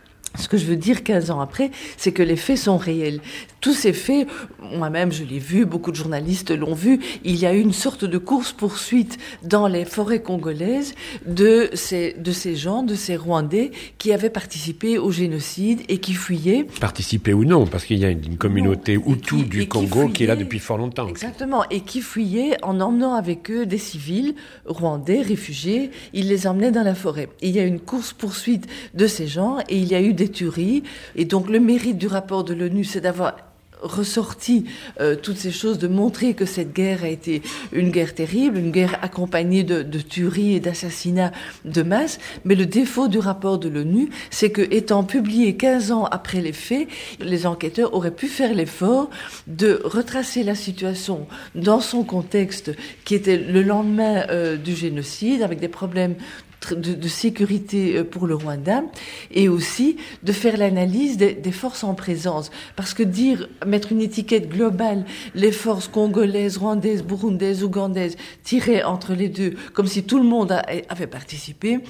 ce que je veux dire 15 ans après, c'est que les faits sont réels. Tous ces faits, moi-même je l'ai vu, beaucoup de journalistes l'ont vu, il y a eu une sorte de course-poursuite dans les forêts congolaises de ces gens, de ces Rwandais qui avaient participé au génocide et qui fuyaient. Participé ou non, parce qu'il y a une communauté Hutu du Congo qui est là depuis fort longtemps. Exactement, et qui fuyaient en emmenant avec eux des civils rwandais, réfugiés, ils les emmenaient dans la forêt. Et il y a eu une course-poursuite de ces gens et il y a eu des tueries. Et donc le mérite du rapport de l'ONU, c'est d'avoir ressorti toutes ces choses, de montrer que cette guerre a été une guerre terrible, une guerre accompagnée de tueries et d'assassinats de masse. Mais le défaut du rapport de l'ONU, c'est que, étant publié 15 ans après les faits, les enquêteurs auraient pu faire l'effort de retracer la situation dans son contexte, qui était le lendemain du génocide, avec des problèmes de sécurité pour le Rwanda, et aussi de faire l'analyse des forces en présence. Parce que mettre une étiquette globale, les forces congolaises, rwandaises, burundaises, ougandaises, tirées entre les deux, comme si tout le monde avait participé,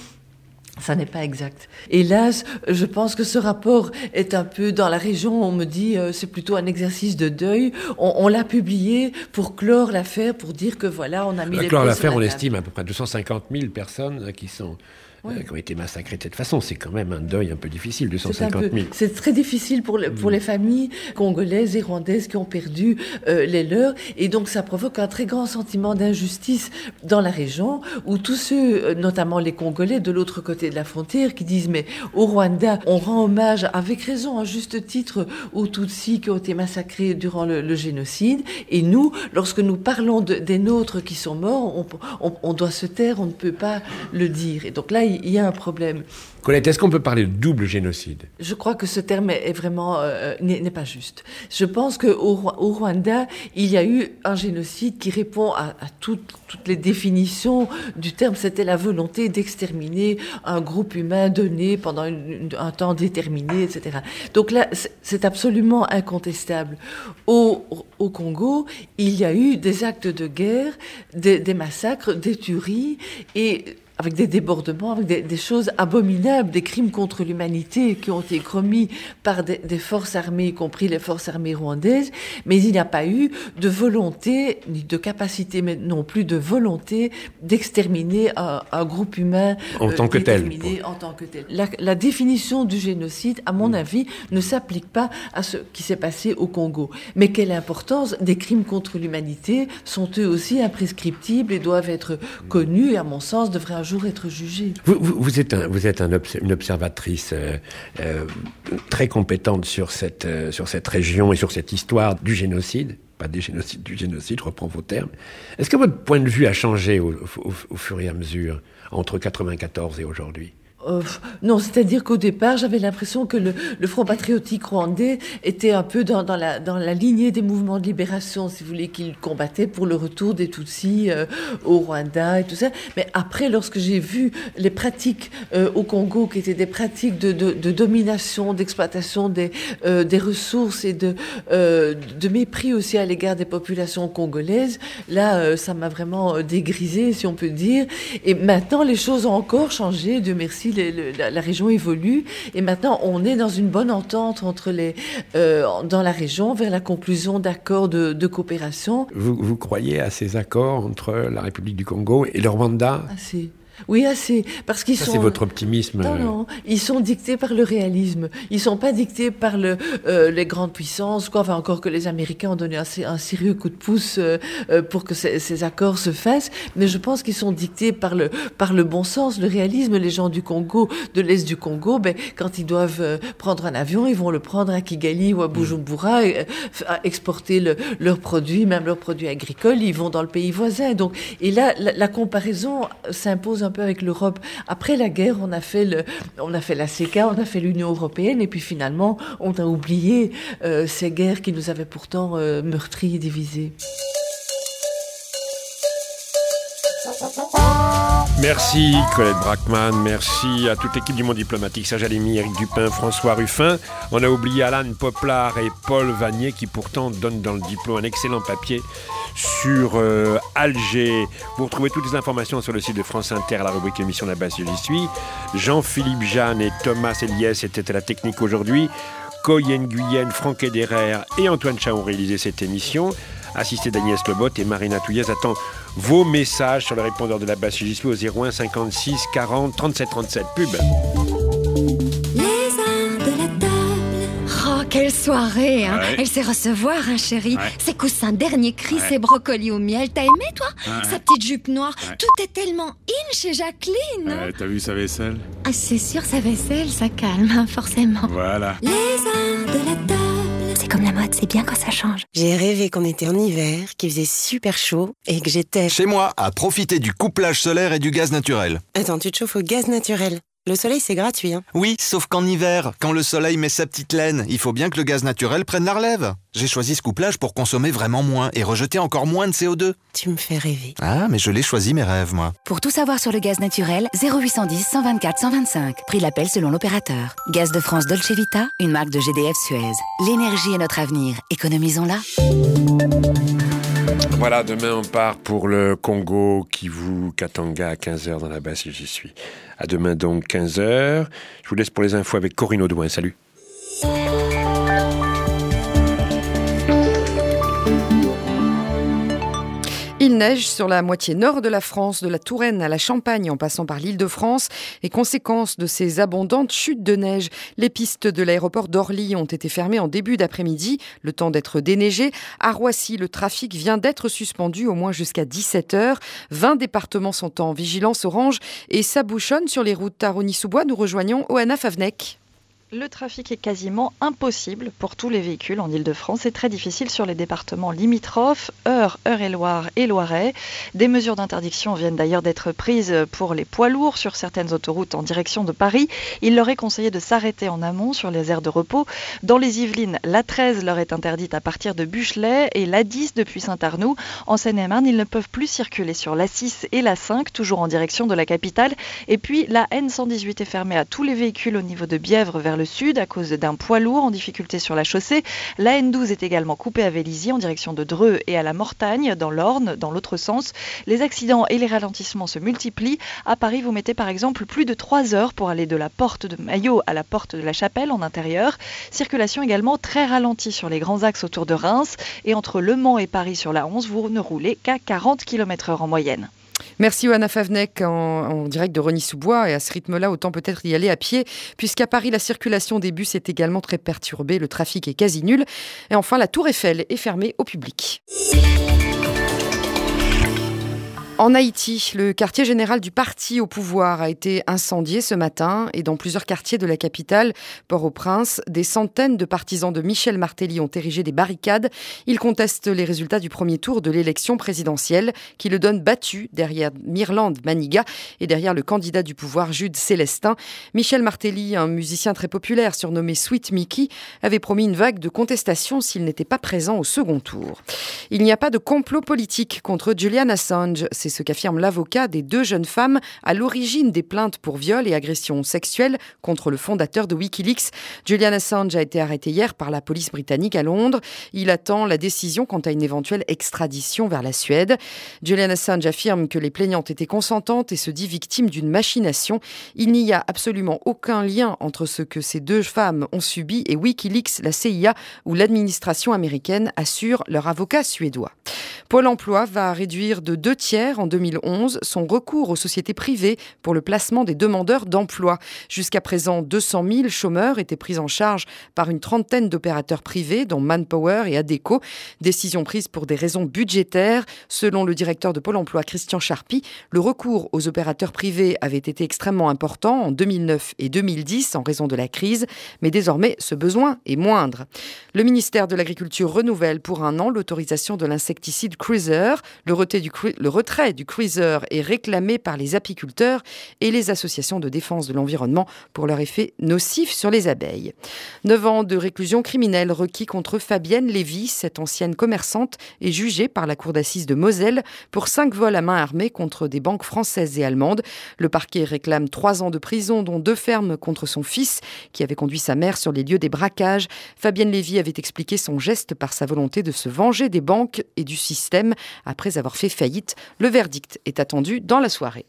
ça n'est pas exact. Hélas, je pense que ce rapport est un peu dans la région, on me dit c'est plutôt un exercice de deuil. On l'a publié pour clore l'affaire, pour dire que voilà, on a mis les clore pieds l'affaire, sur la on table. estime à peu près 250 000 personnes qui ont été massacrées de cette façon. C'est quand même un deuil un peu difficile, 250 000. C'est très difficile pour les familles congolaises et rwandaises qui ont perdu les leurs. Et donc, ça provoque un très grand sentiment d'injustice dans la région, où tous ceux, notamment les Congolais de l'autre côté de la frontière, qui disent, mais au Rwanda, on rend hommage, avec raison, à juste titre, aux Tutsis qui ont été massacrés durant le génocide. Et nous, lorsque nous parlons des nôtres qui sont morts, on doit se taire, on ne peut pas le dire. Et donc là, il y a un problème. Colette, est-ce qu'on peut parler de double génocide ? Je crois que ce terme est vraiment n'est pas juste. Je pense qu'au Rwanda, il y a eu un génocide qui répond à toutes les définitions du terme. C'était la volonté d'exterminer un groupe humain donné pendant un temps déterminé, etc. Donc là, c'est absolument incontestable. Au Congo, il y a eu des actes de guerre, des massacres, des tueries, et avec des débordements, avec des choses abominables, des crimes contre l'humanité qui ont été commis par des forces armées, y compris les forces armées rwandaises, mais il n'y a pas eu de volonté, ni de capacité, mais non plus de volonté d'exterminer un groupe humain en tant que tel. En tant que tel. La définition du génocide, à mon avis, ne s'applique pas à ce qui s'est passé au Congo. Mais quelle importance, des crimes contre l'humanité sont eux aussi imprescriptibles et doivent être connus et, à mon sens, devraient un jour être jugés. Vous êtes une observatrice très compétente sur cette région et sur cette histoire du génocide. Pas des génocides, du génocide, je reprends vos termes. Est-ce que votre point de vue a changé au fur et à mesure entre 1994 et aujourd'hui ? Non, c'est-à-dire qu'au départ, j'avais l'impression que le Front patriotique rwandais était un peu dans la lignée des mouvements de libération, si vous voulez, qu'il combattait pour le retour des Tutsis au Rwanda et tout ça. Mais après, lorsque j'ai vu les pratiques au Congo, qui étaient des pratiques de domination, d'exploitation des ressources et de mépris aussi à l'égard des populations congolaises, là, ça m'a vraiment dégrisé, si on peut dire. Et maintenant, les choses ont encore changé, Dieu merci. La région évolue et maintenant on est dans une bonne entente entre dans la région vers la conclusion d'accords de coopération. Vous croyez à ces accords entre la République du Congo et le Rwanda ? Assez. Oui, assez. Parce qu'ils sont... c'est votre optimisme. Non. Ils sont dictés par le réalisme. Ils sont pas dictés par les grandes puissances, quoi. Enfin, encore que les Américains ont donné un sérieux coup de pouce pour que ces accords se fassent. Mais je pense qu'ils sont dictés par le bon sens, le réalisme. Les gens du Congo, de l'Est du Congo, quand ils doivent prendre un avion, ils vont le prendre à Kigali ou à Bujumbura, exporter leurs produits, même leurs produits agricoles. Ils vont dans le pays voisin. Donc, et là, la comparaison s'impose un peu avec l'Europe. Après la guerre, on a fait la CECA, on a fait l'Union européenne, et puis finalement, on a oublié ces guerres qui nous avaient pourtant meurtris et divisés. Merci Colette Brackman, merci à toute l'équipe du Monde diplomatique, Serge Alimi, Éric Dupin, François Ruffin. On a oublié Alan Poplar et Paul Vanier qui pourtant donnent dans le diplôme un excellent papier sur Alger. Vous retrouvez toutes les informations sur le site de France Inter à la rubrique émission La Base, j'y suis. Jean-Philippe Jeanne et Thomas Eliès étaient à la technique aujourd'hui. Coyen Guyenne, Franck Ederer et Antoine Chat ont réalisé cette émission. Assisté d'Agnès Lebot et Marina Touillez attend vos messages sur le répondeur de La Base, j'y suis au 01 56 40 37 37. Pub. Quelle soirée, hein. Ouais. Elle sait recevoir, hein, chérie. Ouais. Ses coussins dernier cri, Ouais. ses brocolis au miel. T'as aimé, toi? Ouais. Sa petite jupe noire. Ouais. Tout est tellement in chez Jacqueline. T'as vu sa vaisselle? Ah, c'est sûr, sa vaisselle, ça calme, hein, forcément. Voilà. Les arts de la table. C'est comme la mode, c'est bien quand ça change. J'ai rêvé qu'on était en hiver, qu'il faisait super chaud et que j'étais... Chez moi, à profiter du couplage solaire et du gaz naturel. Attends, tu te chauffes au gaz naturel? Le soleil, c'est gratuit, hein? Oui, sauf qu'en hiver, quand le soleil met sa petite laine, il faut bien que le gaz naturel prenne la relève. J'ai choisi ce couplage pour consommer vraiment moins et rejeter encore moins de CO2. Tu me fais rêver. Ah, mais je l'ai choisi mes rêves, moi. Pour tout savoir sur le gaz naturel, 0810 124 125. Prix l'appel selon l'opérateur. Gaz de France Dolce Vita, une marque de GDF Suez. L'énergie est notre avenir. Économisons-la. Voilà, demain on part pour le Congo, Kivu, Katanga à 15h dans La Base, j'y suis. À demain donc 15h. Je vous laisse pour les infos avec Corinne Audouin. Salut. Il neige sur la moitié nord de la France, de la Touraine à la Champagne en passant par l'Île-de-France. Et conséquence de ces abondantes chutes de neige, les pistes de l'aéroport d'Orly ont été fermées en début d'après-midi, le temps d'être déneigées. À Roissy, le trafic vient d'être suspendu au moins jusqu'à 17h. 20 départements sont en vigilance orange et ça bouchonne sur les routes à Rosny-sous-Bois. Nous rejoignons Oana Favnek. Le trafic est quasiment impossible pour tous les véhicules en Île-de-France. C'est très difficile sur les départements limitrophes, Eure-et-Loire et Loiret. Des mesures d'interdiction viennent d'ailleurs d'être prises pour les poids lourds sur certaines autoroutes en direction de Paris. Il leur est conseillé de s'arrêter en amont sur les aires de repos. Dans les Yvelines, l'A13 leur est interdite à partir de Buchelet et l'A10 depuis Saint-Arnoux. En Seine-et-Marne, ils ne peuvent plus circuler sur l'A6 et l'A5, toujours en direction de la capitale. Et puis la N118 est fermée à tous les véhicules au niveau de Bièvre vers le sud à cause d'un poids lourd en difficulté sur la chaussée. La N12 est également coupée à Vélizy en direction de Dreux et à la Mortagne, dans l'Orne, dans l'autre sens. Les accidents et les ralentissements se multiplient. À Paris, vous mettez par exemple plus de 3 heures pour aller de la porte de Maillot à la porte de la Chapelle en intérieur. Circulation également très ralentie sur les grands axes autour de Reims. Et entre Le Mans et Paris sur la 11, vous ne roulez qu'à 40 km/h en moyenne. Merci Johanna Favnek en direct de Rosny-sous-Bois. Et à ce rythme-là, autant peut-être y aller à pied, puisqu'à Paris, la circulation des bus est également très perturbée. Le trafic est quasi nul. Et enfin, la Tour Eiffel est fermée au public. En Haïti, le quartier général du parti au pouvoir a été incendié ce matin et dans plusieurs quartiers de la capitale, Port-au-Prince, des centaines de partisans de Michel Martelly ont érigé des barricades. Ils contestent les résultats du premier tour de l'élection présidentielle qui le donne battu derrière Mirland Maniga et derrière le candidat du pouvoir Jude Célestin. Michel Martelly, un musicien très populaire surnommé Sweet Mickey, avait promis une vague de contestation s'il n'était pas présent au second tour. Il n'y a pas de complot politique contre Julian Assange. C'est ce qu'affirme l'avocat des 2 jeunes femmes à l'origine des plaintes pour viol et agression sexuelle contre le fondateur de Wikileaks. Julian Assange a été arrêté hier par la police britannique à Londres. Il attend la décision quant à une éventuelle extradition vers la Suède. Julian Assange affirme que les plaignantes étaient consentantes et se dit victime d'une machination. Il n'y a absolument aucun lien entre ce que ces 2 femmes ont subi et Wikileaks, la CIA ou l'administration américaine, assure leur avocat suédois. Pôle emploi va réduire de 2/3 en 2011 son recours aux sociétés privées pour le placement des demandeurs d'emploi. Jusqu'à présent, 200 000 chômeurs étaient pris en charge par une trentaine d'opérateurs privés, dont Manpower et Adecco. Décision prise pour des raisons budgétaires. Selon le directeur de Pôle emploi, Christian Charpy, le recours aux opérateurs privés avait été extrêmement important en 2009 et 2010 en raison de la crise, mais désormais ce besoin est moindre. Le ministère de l'Agriculture renouvelle pour 1 an l'autorisation de l'insecticide Cruiser. Le retrait du Cruiser est réclamé par les apiculteurs et les associations de défense de l'environnement pour leur effet nocif sur les abeilles. 9 ans de réclusion criminelle requis contre Fabienne Lévy. Cette ancienne commerçante est jugée par la cour d'assises de Moselle pour 5 vols à main armée contre des banques françaises et allemandes. Le parquet réclame 3 ans de prison, dont 2 fermes contre son fils qui avait conduit sa mère sur les lieux des braquages. Fabienne Lévy avait expliqué son geste par sa volonté de se venger des banques et du système après avoir fait faillite. Le verdict est attendu dans la soirée.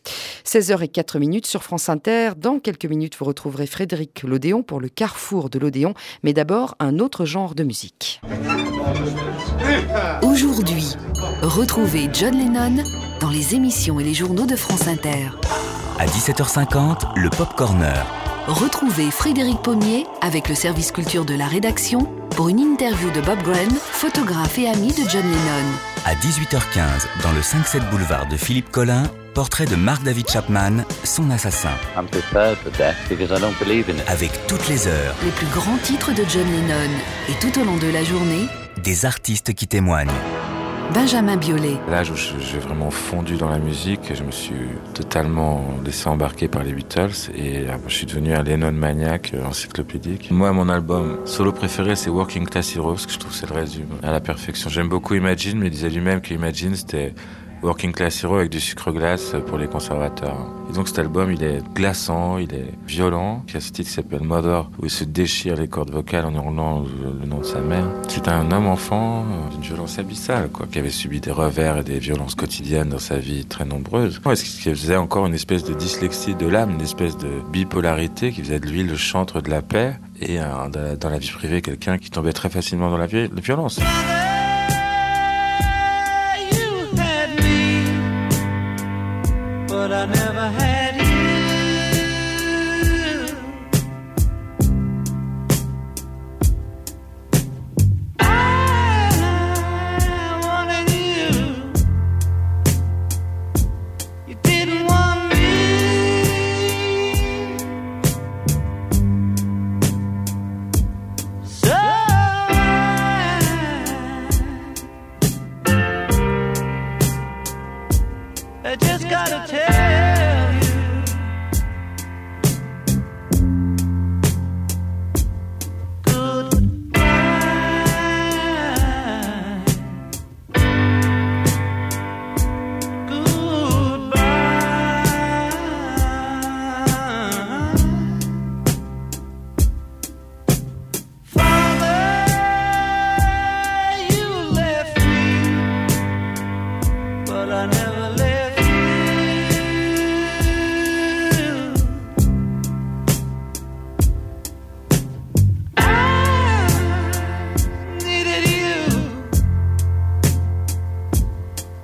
16h04 sur France Inter. Dans quelques minutes, vous retrouverez Frédéric Lodéon pour le Carrefour de l'Odéon. Mais d'abord, un autre genre de musique. Aujourd'hui, retrouvez John Lennon dans les émissions et les journaux de France Inter. À 17h50, le Pop Corner. Retrouvez Frédéric Pommier avec le service culture de la rédaction pour une interview de Bob Gren, photographe et ami de John Lennon. À 18h15, dans le 5-7 boulevard de Philippe Collin, portrait de Mark David Chapman, son assassin. Avec toutes les heures, les plus grands titres de John Lennon. Et tout au long de la journée, des artistes qui témoignent. Benjamin Biolay. Là, j'ai vraiment fondu dans la musique. Je me suis totalement laissé embarquer par les Beatles et je suis devenu un Lennon maniaque encyclopédique. Moi, mon album solo préféré, c'est Working Class Hero, parce que je trouve que c'est le résumé à la perfection. J'aime beaucoup Imagine, mais il disait lui-même que Imagine, c'était Working Class Hero avec du sucre glace pour les conservateurs. Et donc cet album, il est glaçant, il est violent. Il y a ce titre qui s'appelle Mother, où il se déchire les cordes vocales en hurlant le nom de sa mère. C'est un homme-enfant d'une violence abyssale, quoi, qui avait subi des revers et des violences quotidiennes dans sa vie très nombreuses. Ce qui faisait encore une espèce de dyslexie de l'âme, une espèce de bipolarité qui faisait de lui le chantre de la paix et dans la vie privée, quelqu'un qui tombait très facilement dans la violence. But I never had you. I wanted you. You didn't want me. So I just gotta tell you, goodbye. Goodbye.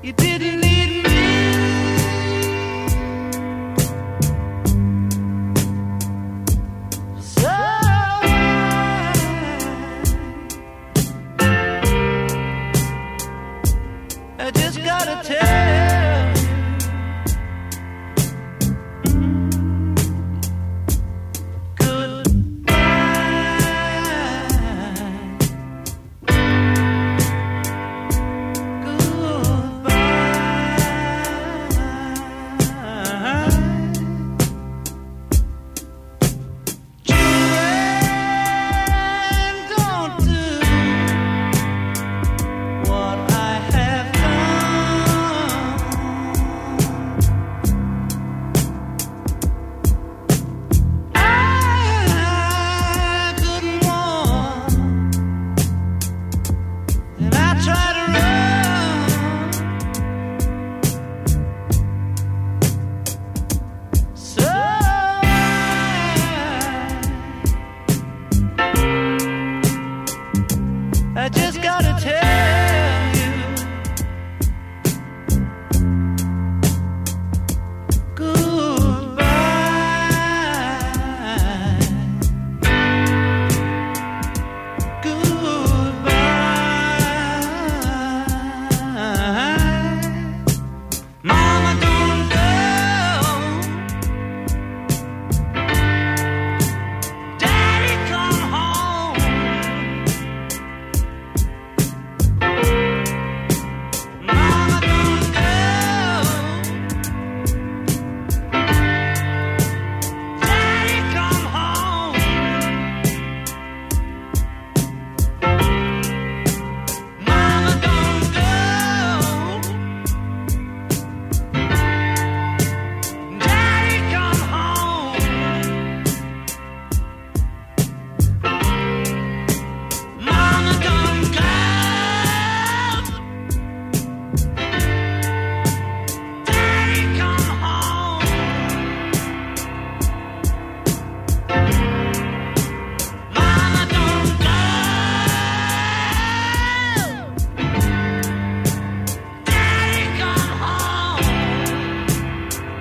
You didn't need me. So I just